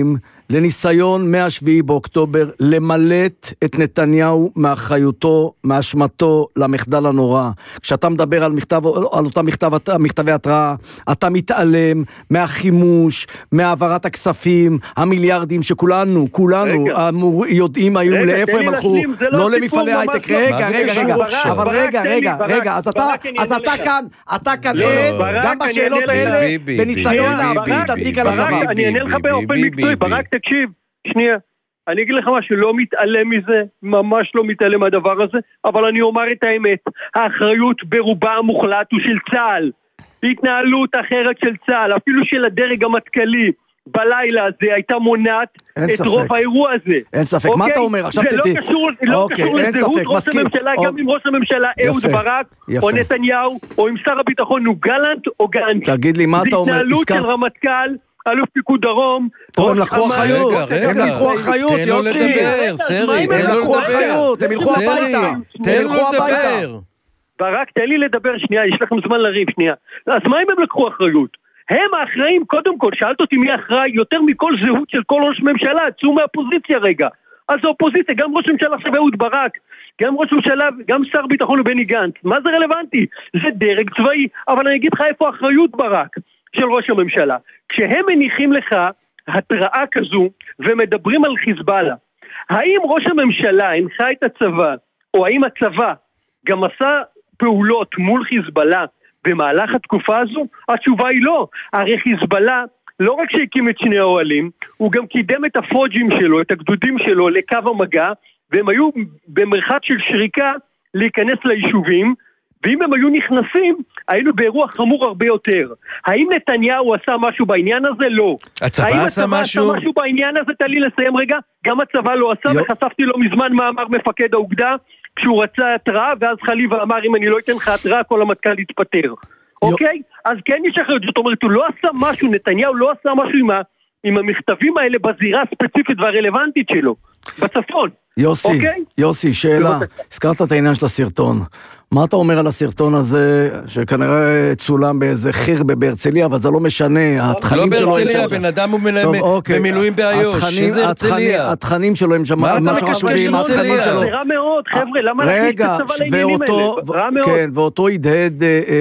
לניסיון מהשביעי באוקטובר למלט את נתניהו מאחריותו, מאשמתו למחדל הנורא. כשאתה מדבר על, מכתב, על אותם מכתב, מכתבי התראה, אתה מתעלם מהחימוש, מהעברת הכספים, המיליארדים שכולנו, כולנו אמור, יודעים היו רגע, לאיפה הם הלכו, לא, לא למפעלי הייטק. רגע, רגע, רגע, אבל רגע, רגע, רגע, אז אתה, אז אתה כאן, אתה כאן גם בשאלות האלה, בניסיון להפיל את התיק על הצבא. אני אענה לך באופן מקצועי, ברק תקשיב, שנייה, אני אגיד לך משהו, לא מתעלם מזה, ממש לא מתעלם מהדבר הזה, אבל אני אומר את האמת, האחריות ברובה המוחלט הוא של צה"ל, התנהלות אחרת של צה"ל, אפילו של הדרג המטכ"לי, בלילה הזה הייתה מונעת את רוב האירוע הזה. אין ספק, מה אתה אומר? עכשיו תתי. זה לא קשור לזהות ראש הממשלה, גם אם ראש הממשלה אהוד ברק, או נתניהו, או עם שר הביטחון הוא גלנט או גנץ. תגיד לי, מה אתה אומר? זה התנהלות של רמטכ"ל, אלוף פיקוד דרום. הם לקחו אחריות, הם לקחו אחריות, יוסי. סרי, הם לקחו אחריות, הם ילכו הביתה. תן לו לדבר. ברק, תן לי לדבר שנייה, יש לכם זמן לריב שנייה. אז מה אם הם לקחו אחריות? הם האחראים, קודם כל, שאלת אותי מי אחראי יותר מכל זהות של כל ראש ממשלה, צאו מהפוזיציה רגע. אז האופוזיציה, גם ראש ממשלה עכשיו אהוד ברק, גם ראש ממשלה, גם שר ביטחון ובני גנץ, מה זה רלוונטי? זה דרג צבאי, אבל אני אגיד לך איפה האחריות ברק של ראש הממשלה. כשהם מניחים לך התראה כזו ומדברים על חיזבאללה, האם ראש הממשלה הנחה את הצבא, או האם הצבא גם עשה פעולות מול חיזבאללה, במהלך התקופה הזו? התשובה היא לא. הרי חיזבאללה לא רק שהקים את שני האוהלים, הוא גם קידם את הפוג'ים שלו, את הגדודים שלו לקו המגע, והם היו במרחק של שריקה להיכנס ליישובים, ואם הם היו נכנסים, היינו באירוע חמור הרבה יותר. האם נתניהו עשה משהו בעניין הזה? לא. הצבא האם עשה הצבא משהו? עשה משהו בעניין הזה? תן לי לסיים רגע. גם הצבא לא עשה, יו. וחשפתי לו מזמן מה אמר מפקד האוגדה, כשהוא רצה התראה, ואז חליבה אמר, אם אני לא אתן לך התראה, כל המטכ"ל יתפטר. אוקיי? אז כן יש אחריות. זאת אומרת, הוא לא עשה משהו, נתניהו לא עשה משהו עם, ה, עם המכתבים האלה בזירה הספציפית והרלוונטית שלו, בצפון. יוסי, אוקיי? יוסי, שאלה. הזכרת את העניין של הסרטון. מה אתה אומר על הסרטון הזה, שכנראה צולם באיזה חיר בהרצליה, אבל זה לא משנה, התכנים שלו... לא בהרצליה, בן אדם הוא במילואים באיו"ש, איזה הרצליה? התכנים שלו הם שם... מה אתה מקשקש עם הרצליה? זה רע מאוד, חבר'ה, למה להכניס את הצבא לעניינים האלה? רע מאוד. כן, ואותו ידהד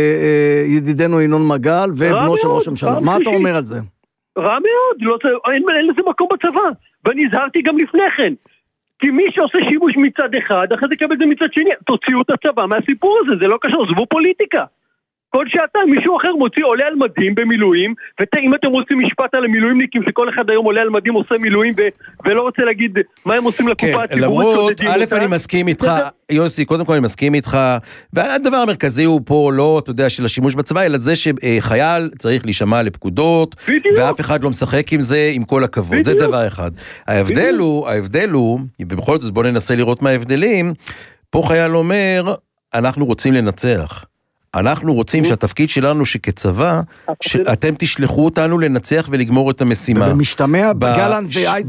ידידנו ינון מגל, ובנו של ראש הממשלה. מה אתה אומר על זה? רע מאוד, אין לזה מקום בצבא, ואני הזהרתי גם לפני כן. כי מי שעושה שימוש מצד אחד, אחרי זה קבל את זה מצד שני, תוציאו את הצבא מהסיפור הזה, זה לא קשור, זבו פוליטיקה. כל שעתיים מישהו אחר מוציא, עולה על מדים במילואים, ואם אתם רוצים משפט על המילואימניקים, שכל אחד היום עולה על מדים עושה מילואים, ולא רוצה להגיד מה הם עושים לקופה הציבורית. למרות, א' אני מסכים איתך, יוסי, קודם כל אני מסכים איתך, והדבר המרכזי הוא פה לא, אתה יודע, של השימוש בצבא, אלא זה שחייל צריך להישמע לפקודות, ואף אחד לא משחק עם זה, עם כל הכבוד, זה דבר אחד. ההבדל הוא, ההבדל הוא, ובכל זאת בוא ננסה לראות מה ההבדלים, פה חייל אומר, אנחנו רוצים לנצח. אנחנו רוצים שהתפקיד שלנו שכצבא, שאתם תשלחו אותנו לנצח ולגמור את המשימה. ובמשתמע בגלן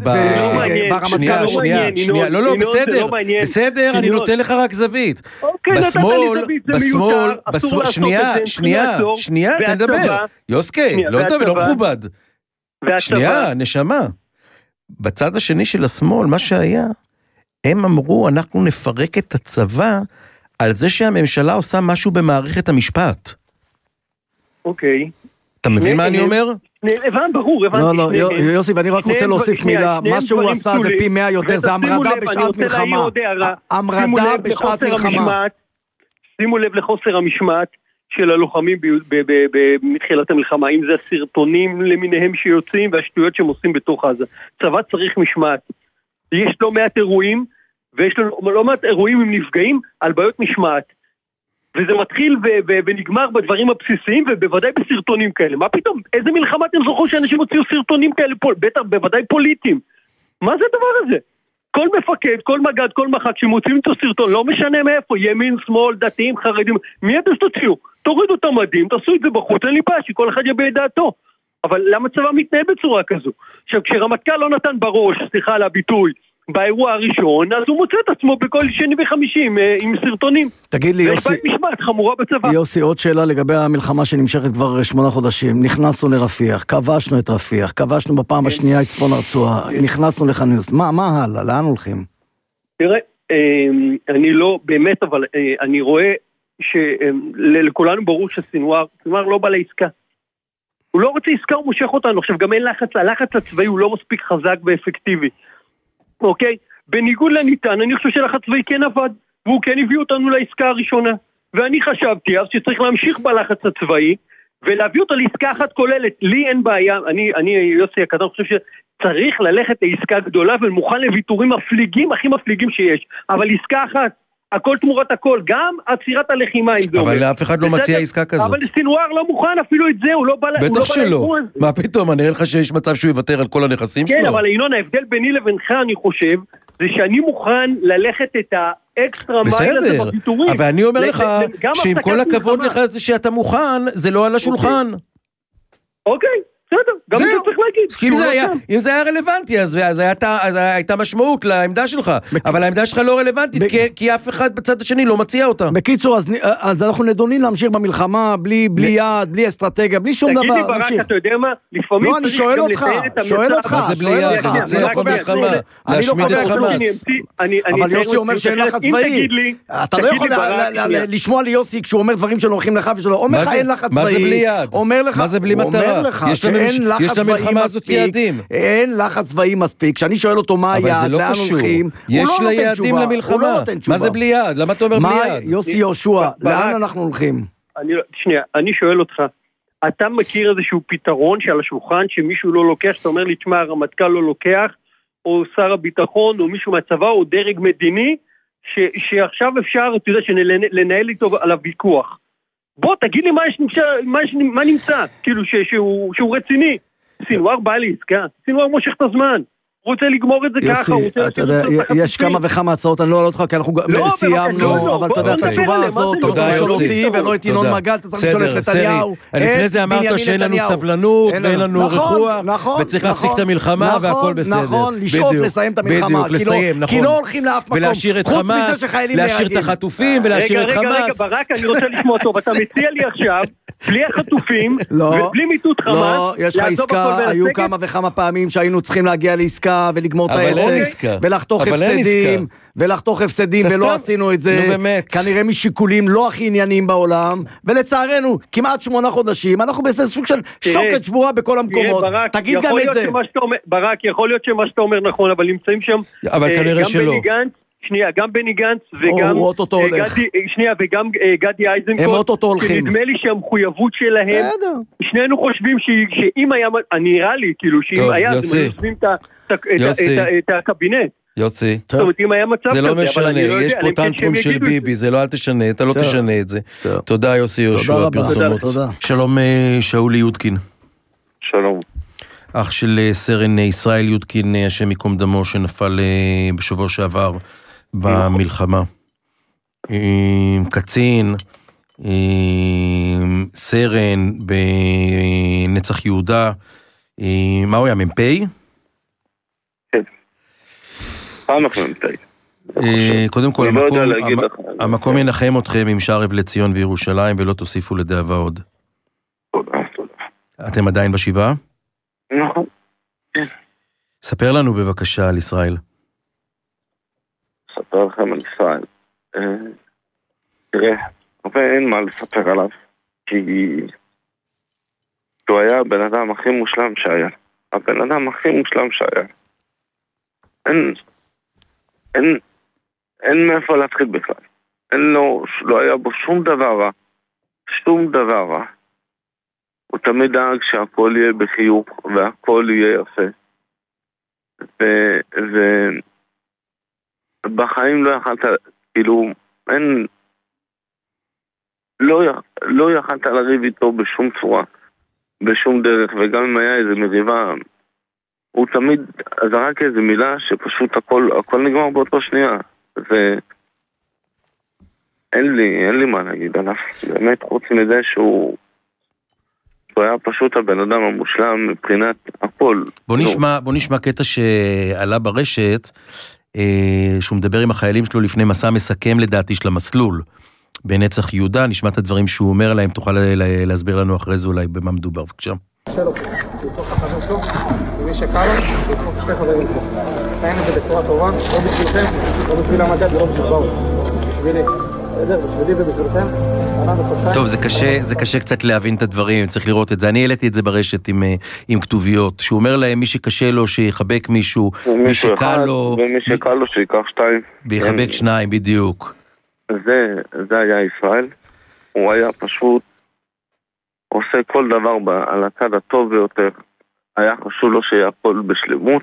והרמטכ"ל. שנייה, שנייה, לא, לא, בסדר, בסדר, אני נותן לך רק זווית. בשמאל, בשמאל, שנייה, שנייה, שנייה, תן לדבר. יוסקי, לא מדבר, לא מכובד. שנייה, נשמה. בצד השני של השמאל, מה שהיה, הם אמרו, אנחנו נפרק את הצבא, על זה שהממשלה עושה משהו במערכת המשפט. אוקיי. אתה מבין מה אני אומר? הבן, ברור, הבנתי. לא, לא, יוסי, ואני רק רוצה להוסיף מילה, מה שהוא עשה זה פי מאה יותר, זה המרדה בשעת מלחמה. המרדה בשעת מלחמה. שימו לב לחוסר המשמעת של הלוחמים מתחילת המלחמה, אם זה הסרטונים למיניהם שיוצאים, והשטויות שהם עושים בתוך עזה. צבא צריך משמעת. יש לא מעט אירועים, ויש לנו לא מעט אירועים עם נפגעים על בעיות משמעת. וזה מתחיל ו- ו- ונגמר בדברים הבסיסיים, ובוודאי בסרטונים כאלה. מה פתאום? איזה מלחמה אתם זוכרו שאנשים הוציאו סרטונים כאלה? בטח, בוודאי פוליטיים. מה זה הדבר הזה? כל מפקד, כל מגד, כל מח"ט שמוציאים את הסרטון, לא משנה מאיפה, ימין, שמאל, דתיים, חרדים, מי אתם שתוציאו? תורידו את המדים, תעשו את זה בחוץ, אין לי בעיה, שכל אחד יביע את דעתו. אבל למה צבא מתנהל בצורה כזו? עכשיו, כשרמטכ"ל לא נתן בראש, סליחה על הביטוי, באירוע הראשון, אז הוא מוצא את עצמו בכל שני וחמישי עם, עם סרטונים. תגיד לי, יוסי... ויש בית משפט חמורה בצבא. יוסי, עוד שאלה לגבי המלחמה שנמשכת כבר שמונה חודשים. נכנסנו לרפיח, כבשנו את רפיח, כבשנו בפעם השנייה את צפון הרצועה, נכנסנו לחניוס. מה, מה הלאה? לאן הולכים? תראה, אני לא, באמת, אבל אני רואה שלכולנו ברור שסינואר, סינואר לא בא לעסקה. הוא לא רוצה עסקה, הוא מושך אותנו. עכשיו, גם אין לחץ, הלחץ הצבאי הוא לא מספיק חזק ואפקטיבי. אוקיי? בניגוד לניתן, אני חושב שלחץ צבאי כן עבד, והוא כן הביא אותנו לעסקה הראשונה. ואני חשבתי אז שצריך להמשיך בלחץ הצבאי, ולהביא אותו לעסקה אחת כוללת. לי אין בעיה, אני, אני יוסי הקטן, חושב שצריך ללכת לעסקה גדולה, ומוכן לוויתורים מפליגים, הכי מפליגים שיש. אבל עסקה אחת, הכל תמורת הכל, גם עצירת הלחימה. אבל לאף אחד לא מציע עסקה כזאת. אבל סינואר לא מוכן, אפילו את זה, הוא לא בא לאירוע. בטח שלא. מה פתאום, אני אראה לך שיש מצב שהוא יוותר על כל הנכסים שלו. כן, אבל ינון, ההבדל ביני לבינך, אני חושב, זה שאני מוכן ללכת את האקסטרה מייל הזה בוויתורים. אבל אני אומר לך, שעם כל הכבוד לך שאתה מוכן, זה לא על השולחן. אוקיי. בסדר, גם זה צריך להגיד. אם זה היה רלוונטי, אז הייתה משמעות לעמדה שלך, אבל העמדה שלך לא רלוונטית, כי אף אחד בצד השני לא מציע אותה. בקיצור, אז אנחנו נדונים להמשיך במלחמה, בלי יד, בלי אסטרטגיה, בלי שום דבר. תגידי ברק, אתה יודע מה? לפעמים לא, אני שואל אותך, שואל אותך. מה זה בלי יד? זה יכול מלחמה, להשמיד את חמאס. אבל יוסי אומר שאין לחץ צבאי. אתה לא יכול לשמוע לי יוסי כשהוא אומר דברים שנוחים לך ושלא. אומר לך אין לחץ צבאי. מה זה בלי יד? מה זה בלי מטרה? יש למלחמה הזאת יעדים. אין לחץ צבאי מספיק. כשאני שואל אותו מה היעד, לאן הולכים, יש לה יעדים למלחמה. מה זה בלי יד? למה אתה אומר בלי יד? יוסי יהושע, לאן אנחנו הולכים? שנייה, אני שואל אותך, אתה מכיר איזשהו פתרון שעל השולחן שמישהו לא לוקח, שאתה אומר לי, תשמע, הרמטכ"ל לא לוקח, או שר הביטחון, או מישהו מהצבא, או דרג מדיני, שעכשיו אפשר, אתה יודע, לנהל איתו על הוויכוח. בוא, תגיד לי מה, יש, מה, יש, מה נמצא, כאילו ש, שהוא, שהוא רציני. סינואר בא לעסקה, סינואר מושך את הזמן, הוא רוצה לגמור את זה יוסי, ככה, הוא רוצה... אתה יודע, יש כמה וכמה הצעות, אני לא עולה אותך, כי אנחנו לא, סיימנו, אבל אתה יודע, את התשובה הזאת, אתה לא לשאול אותי, ולא את ינון מגל, אתה צריך לשאול את נתניהו. לפני זה אמרת שאין לנו סבלנות, ואין לנו רחוח, וצריך להפסיק את המלחמה, והכל בסדר. נכון, לשאוף לסיים את המלחמה, כי לא הולכים לאף מקום, ולהשאיר את חמאס, להשאיר את החטופים, ולהשאיר את חמאס. רגע, רגע, ברק, אני רוצה לשמוע טוב, אתה מציע לי עכשיו, בלי החטופים, ובלי מיטוט חמאס, לא, יש לך עסקה, היו כמה וכמה פעמים שהיינו צריכים להגיע לעסקה ולגמור את העסק, ולחתוך הפסדים, ולחתוך הפסדים, ולא עשינו את זה, כנראה משיקולים לא הכי ענייניים בעולם, ולצערנו, כמעט שמונה חודשים, אנחנו באיזה סוג של שוקת שבורה בכל המקומות, תגיד גם את זה. ברק, יכול להיות שמה שאתה אומר נכון, אבל נמצאים שם, אבל כנראה שלא. שנייה, גם בני גנץ וגם גדי, שנייה, וגם גדי איזנקוט, שנדמה לי שהמחויבות שלהם, שנינו חושבים שאם היה, נראה לי, כאילו, שאם היה, אז הם עושים את הקבינט. יוצי, זאת אומרת, אם היה מצב זה לא משנה, יש פה טנטרום של ביבי, זה לא, אל תשנה, אתה לא תשנה את זה. תודה יוסי יהושע, פרסומות. שלום שאולי יודקין. שלום. אח של סרן ישראל יודקין, השם מקום דמו, שנפל בשבוע שעבר במלחמה. קצין, סרן בנצח יהודה, מה הוא היה, ממפי? כן. פעם אחרי ממפי. קודם כל, המקום ינחם אתכם עם שער לציון וירושלים, ולא תוסיפו לדאבה עוד. תודה, תודה. אתם עדיין בשבעה? נכון. ספר לנו בבקשה על ישראל. ספר לכם על ישראל. תראה, הרבה אין מה לספר עליו, כי הוא היה הבן אדם הכי מושלם שהיה. הבן אדם הכי מושלם שהיה. אין, אין, אין מאיפה להתחיל בכלל. אין לו, לא היה בו שום דבר רע. שום דבר רע. הוא תמיד דאג שהכל יהיה בחיוך, והכל יהיה יפה. ובחיים לא יכלת, כאילו, אין, לא, לא יכלת לריב איתו בשום צורה, בשום דרך, וגם אם היה איזה מריבה, הוא תמיד זרק איזה מילה שפשוט הכל, הכל נגמר באותו שנייה. ואין לי, אין לי מה להגיד עליו. באמת, חוץ מזה שהוא... הוא היה פשוט הבן אדם המושלם מבחינת הכל. בוא נשמע, בוא נשמע קטע שעלה ברשת, שהוא מדבר עם החיילים שלו לפני מסע מסכם לדעתי של המסלול, בנצח יהודה, נשמע את הדברים שהוא אומר להם, תוכל להסביר לנו אחרי זה אולי במה מדובר, בבקשה. שלו, שיתוך החבר שלו, ומי שקל לו, שיתוך שתי חברים שלו. תאין את זה בצורה טובה, לא בשבילכם, לא בשביל המגד ולא בשביל באו. בשבילי, בסדר? בשבילי ובשבילכם. טוב, זה קשה, זה קשה קצת להבין את הדברים, צריך לראות את זה. אני העליתי את זה ברשת עם, עם כתוביות, שהוא אומר להם, מי שקשה לו, שיחבק מישהו, מי שקל לו... ומי שקל לו, שיקח שתיים. ויחבק שניים, בדיוק. זה, זה היה ישראל. הוא היה פשוט עושה כל דבר ב, על הצד הטוב ביותר. היה חשוב לו שיפול בשלמות,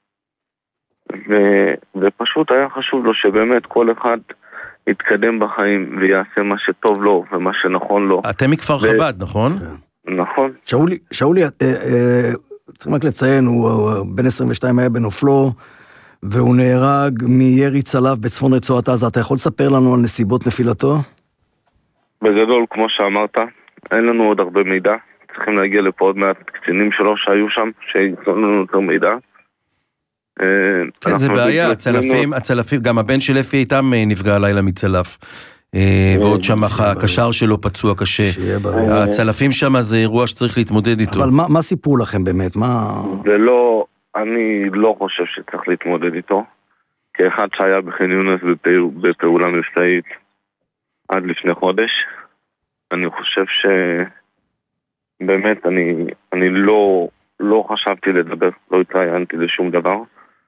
ו, ופשוט היה חשוב לו שבאמת כל אחד יתקדם בחיים ויעשה מה שטוב לו ומה שנכון לו. אתם מכפר ו... חב"ד, נכון? נכון. שאולי, שאולי, אה, אה, צריכים רק לציין, הוא, הוא בן עשרים ושתיים היה בנופלו, והוא נהרג מירי צלף בצפון רצועת עזה. אתה יכול לספר לנו על נסיבות נפילתו? בגדול, כמו שאמרת, אין לנו עוד הרבה מידע. צריכים להגיע לפה עוד מעט קצינים שלו שהיו שם, שיתנו לנו יותר מידע. כן, זה בעיה, הצלפים, הצלפים, גם הבן של אפי איתם נפגע הלילה מצלף. ועוד שם הקשר שלו פצוע קשה. הצלפים שם זה אירוע שצריך להתמודד איתו. אבל מה סיפרו לכם באמת? זה לא... אני לא חושב שצריך להתמודד איתו, כאחד שהיה בח'אן יונס בפעולה מבצעית עד לפני חודש. אני חושב שבאמת אני, אני לא, לא חשבתי לדבר, לא התראיינתי לשום דבר,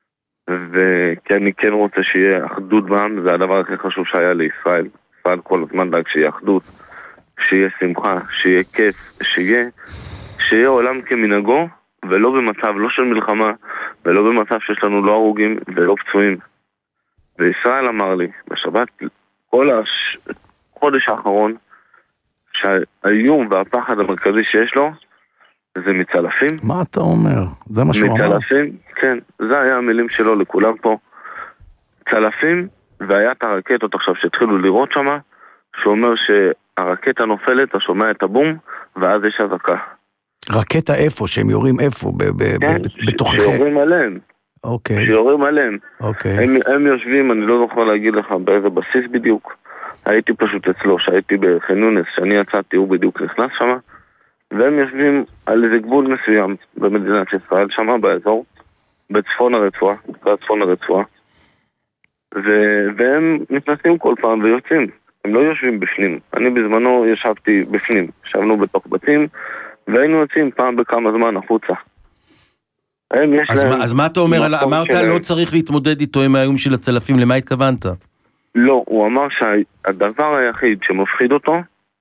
וכי אני כן רוצה שיהיה אחדות בעם, זה הדבר הכי חשוב שהיה לישראל. ישראל כל הזמן דאג שיהיה אחדות, שיהיה שמחה, שיהיה כיף, שיהיה, שיהיה עולם כמנהגו, ולא במצב, לא של מלחמה, ולא במצב שיש לנו לא הרוגים ולא פצועים. וישראל אמר לי, בשבת, כל החודש האחרון, שהאיום והפחד המרכזי שיש לו, זה מצלפים. מה אתה אומר? זה מה שהוא אמר? מצלפים, כן, זה היה המילים שלו לכולם פה. צלפים, והיה את הרקטות עכשיו שהתחילו לראות שמה, שאומר שהרקטה נופלת, אתה שומע את הבום, ואז יש אזעקה. רקטה איפה? שהם יורים איפה? בתוככם? שיורים עליהם. אוקיי. שיורים עליהם. אוקיי. הם יושבים, אני לא יכול להגיד לך באיזה בסיס בדיוק. הייתי פשוט אצלו, שהייתי בח'אן יונס, שאני יצאתי, הוא בדיוק נכנס שמה, והם יושבים על איזה גבול מסוים במדינת ישראל, שמה באזור, בצפון הרצועה, בצפון הרצועה. והם נכנסים כל פעם ויוצאים. הם לא יושבים בפנים. אני בזמנו ישבתי בפנים. ישבנו בתוך בתים, והיינו יוצאים פעם בכמה זמן החוצה. אז, מה, אז מה אתה אומר? אמרת שלהם. לא צריך להתמודד איתו עם האיום של הצלפים, למה התכוונת? לא, הוא אמר שהדבר היחיד שמפחיד אותו,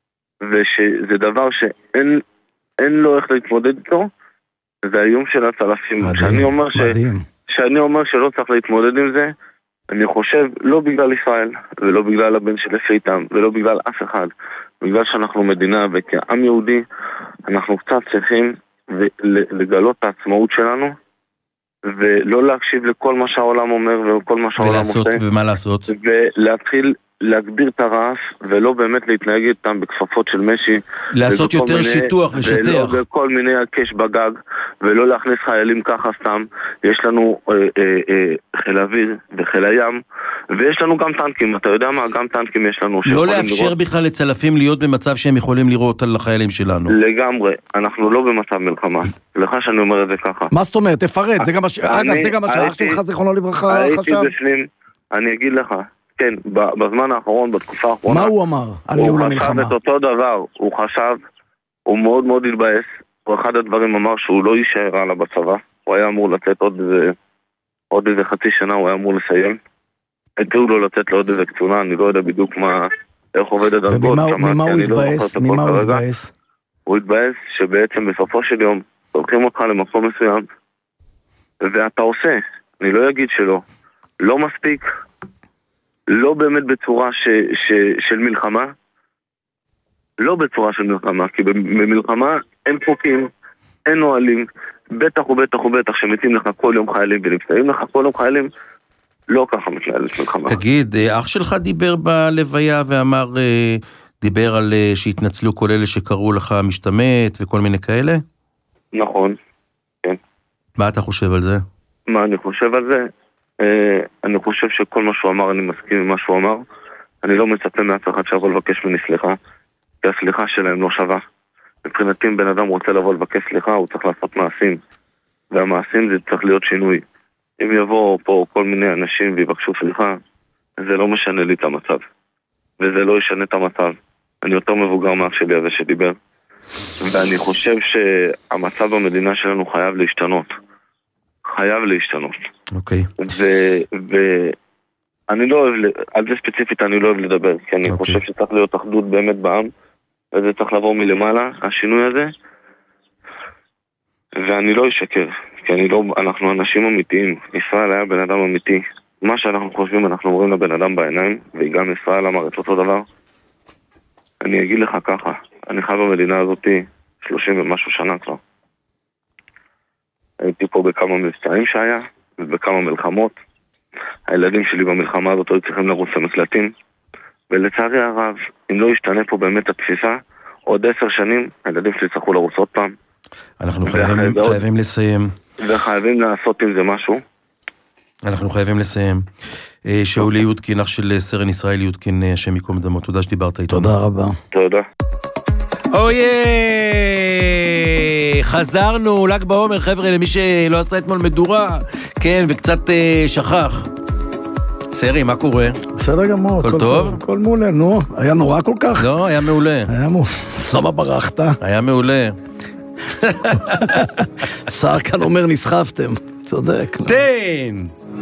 ושזה דבר שאין אין לו איך להתמודד איתו, זה האיום של הצלפים. מדהים, שאני אומר, ש, שאני אומר שלא צריך להתמודד עם זה, אני חושב לא בגלל ישראל, ולא בגלל הבן של אפי איתם, ולא בגלל אף אחד, בגלל שאנחנו מדינה וכעם יהודי, אנחנו קצת צריכים לגלות את העצמאות שלנו, ולא להקשיב לכל מה שהעולם אומר וכל מה שהעולם עושה. ומה לעשות? ולהתחיל להגביר את הרעש, ולא באמת להתנהג איתם בכפפות של משי. לעשות יותר מיני, שיתוח, לשטח. ולא בכל מיני הקש בגג, ולא להכניס חיילים ככה סתם. יש לנו אה, אה, אה, חיל אוויר וחיל הים, ויש לנו גם טנקים. אתה יודע מה? גם טנקים יש לנו. לא לאפשר לראות. בכלל לצלפים להיות במצב שהם יכולים לראות על החיילים שלנו. לגמרי. אנחנו לא במצב מלחמה. לך שאני אומר את זה ככה. מה זאת אומרת? תפרט. זה גם מה ש... אגב, זה גם מה שאח שלך זיכרונו לברכה חשב. הייתי בפנים. אני אגיד לך. כן, בזמן האחרון, בתקופה האחרונה. מה הוא אמר על ניהול המלחמה? הוא חשב את אותו דבר, הוא חשב, הוא מאוד מאוד התבאס, הוא אחד הדברים אמר שהוא לא יישאר הלאה בצבא, הוא היה אמור לצאת עוד איזה, עוד איזה חצי שנה, הוא היה אמור לסיים. התחילו לו לצאת לעוד איזה קצונה, אני לא יודע בדיוק מה, איך עובד הדרגות. וממה הוא התבאס? ממה הוא התבאס? הוא התבאס שבעצם בסופו של יום, תולכים אותך למקום מסוים, ואתה עושה, אני לא אגיד שלא, לא מספיק, לא באמת בצורה ש, ש, של מלחמה, לא בצורה של מלחמה, כי במלחמה אין חוקים, אין נועלים, בטח ובטח ובטח שמתים לך כל יום חיילים ונפצעים לך כל יום חיילים, לא ככה מתנהלת מלחמה. תגיד, אח שלך דיבר בלוויה ואמר, דיבר על שהתנצלו כל אלה שקראו לך משתמט וכל מיני כאלה? נכון, כן. מה אתה חושב על זה? מה אני חושב על זה? אני חושב שכל מה שהוא אמר, אני מסכים עם מה שהוא אמר. אני לא מצפה מאף אחד שיבוא לבקש ממני סליחה, כי הסליחה שלהם לא שווה. מבחינתי, אם בן אדם רוצה לבוא לבקש סליחה, הוא צריך לעשות מעשים. והמעשים זה צריך להיות שינוי. אם יבוא פה כל מיני אנשים ויבקשו סליחה, זה לא משנה לי את המצב. וזה לא ישנה את המצב. אני יותר מבוגר מאח שלי הזה שדיבר. ואני חושב שהמצב במדינה שלנו חייב להשתנות. חייב להשתנות. אוקיי. ואני לא אוהב, על זה ספציפית אני לא אוהב לדבר, כי אני אוקיי. חושב שצריך להיות אחדות באמת בעם, וזה צריך לבוא מלמעלה, השינוי הזה. ואני לא אשקר, כי אני לא, אנחנו אנשים אמיתיים. ישראל היה בן אדם אמיתי. מה שאנחנו חושבים אנחנו אומרים לבן אדם בעיניים, וגם ישראל אמר את אותו דבר. אני אגיד לך ככה, אני חי במדינה הזאת שלושים ומשהו שנה כבר. הייתי פה בכמה מבצעים שהיה, ובכמה מלחמות. הילדים שלי במלחמה הזאת היו צריכים לרוץ למקלטים, ולצערי הרב, אם לא ישתנה פה באמת התפיסה, עוד עשר שנים הילדים שלי צריכו לרוץ עוד פעם. אנחנו חייבים, חייבים לסיים. וחייבים לעשות עם זה משהו. אנחנו חייבים לסיים. שאולי יודקין, אח של סרן ישראל יודקין, השם יקום דמו, תודה שדיברת איתנו. תודה רבה. תודה. אוי, חזרנו, ל"ג בעומר, חבר'ה, למי שלא עשה אתמול מדורה, כן, וקצת שכח. סרי, מה קורה? בסדר גמור, הכל טוב? הכל מעולה, נו, היה נורא כל כך? לא, היה מעולה. היה מעולה, סלמה ברחת. היה מעולה. שר כאן אומר נסחפתם, צודק. תן!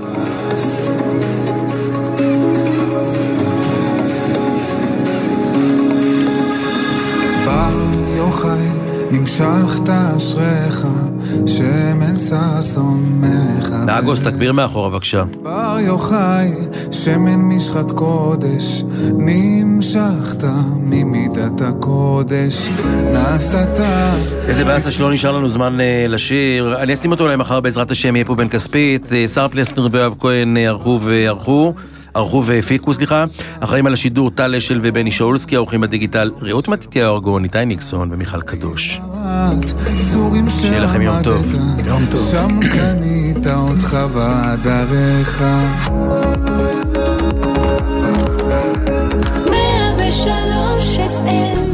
יוחאי, נמשכת אשריך, שמן ששון מחווה. נאגוס, תגביר מאחורה בבקשה. בר יוחאי, שמן משחת קודש, נמשכת ממידת הקודש, נעשת. איזה בעיה שלא נשאר לנו זמן לשיר. אני אשים אותו אולי מחר בעזרת השם, יהיה פה בן כספית. שר פלסנר ואוהב כהן ערכו וערכו. ערכו והפיקו, סליחה. אחראים על השידור טל אשל ובני שאולסקי, העורכים בדיגיטל רעות מתתיהו ארגון, איתי ניקסון ומיכל קדוש. שיהיה לכם יום טוב. יום טוב. שם קנית אותך בעדריך. מאה ושלוש אף אם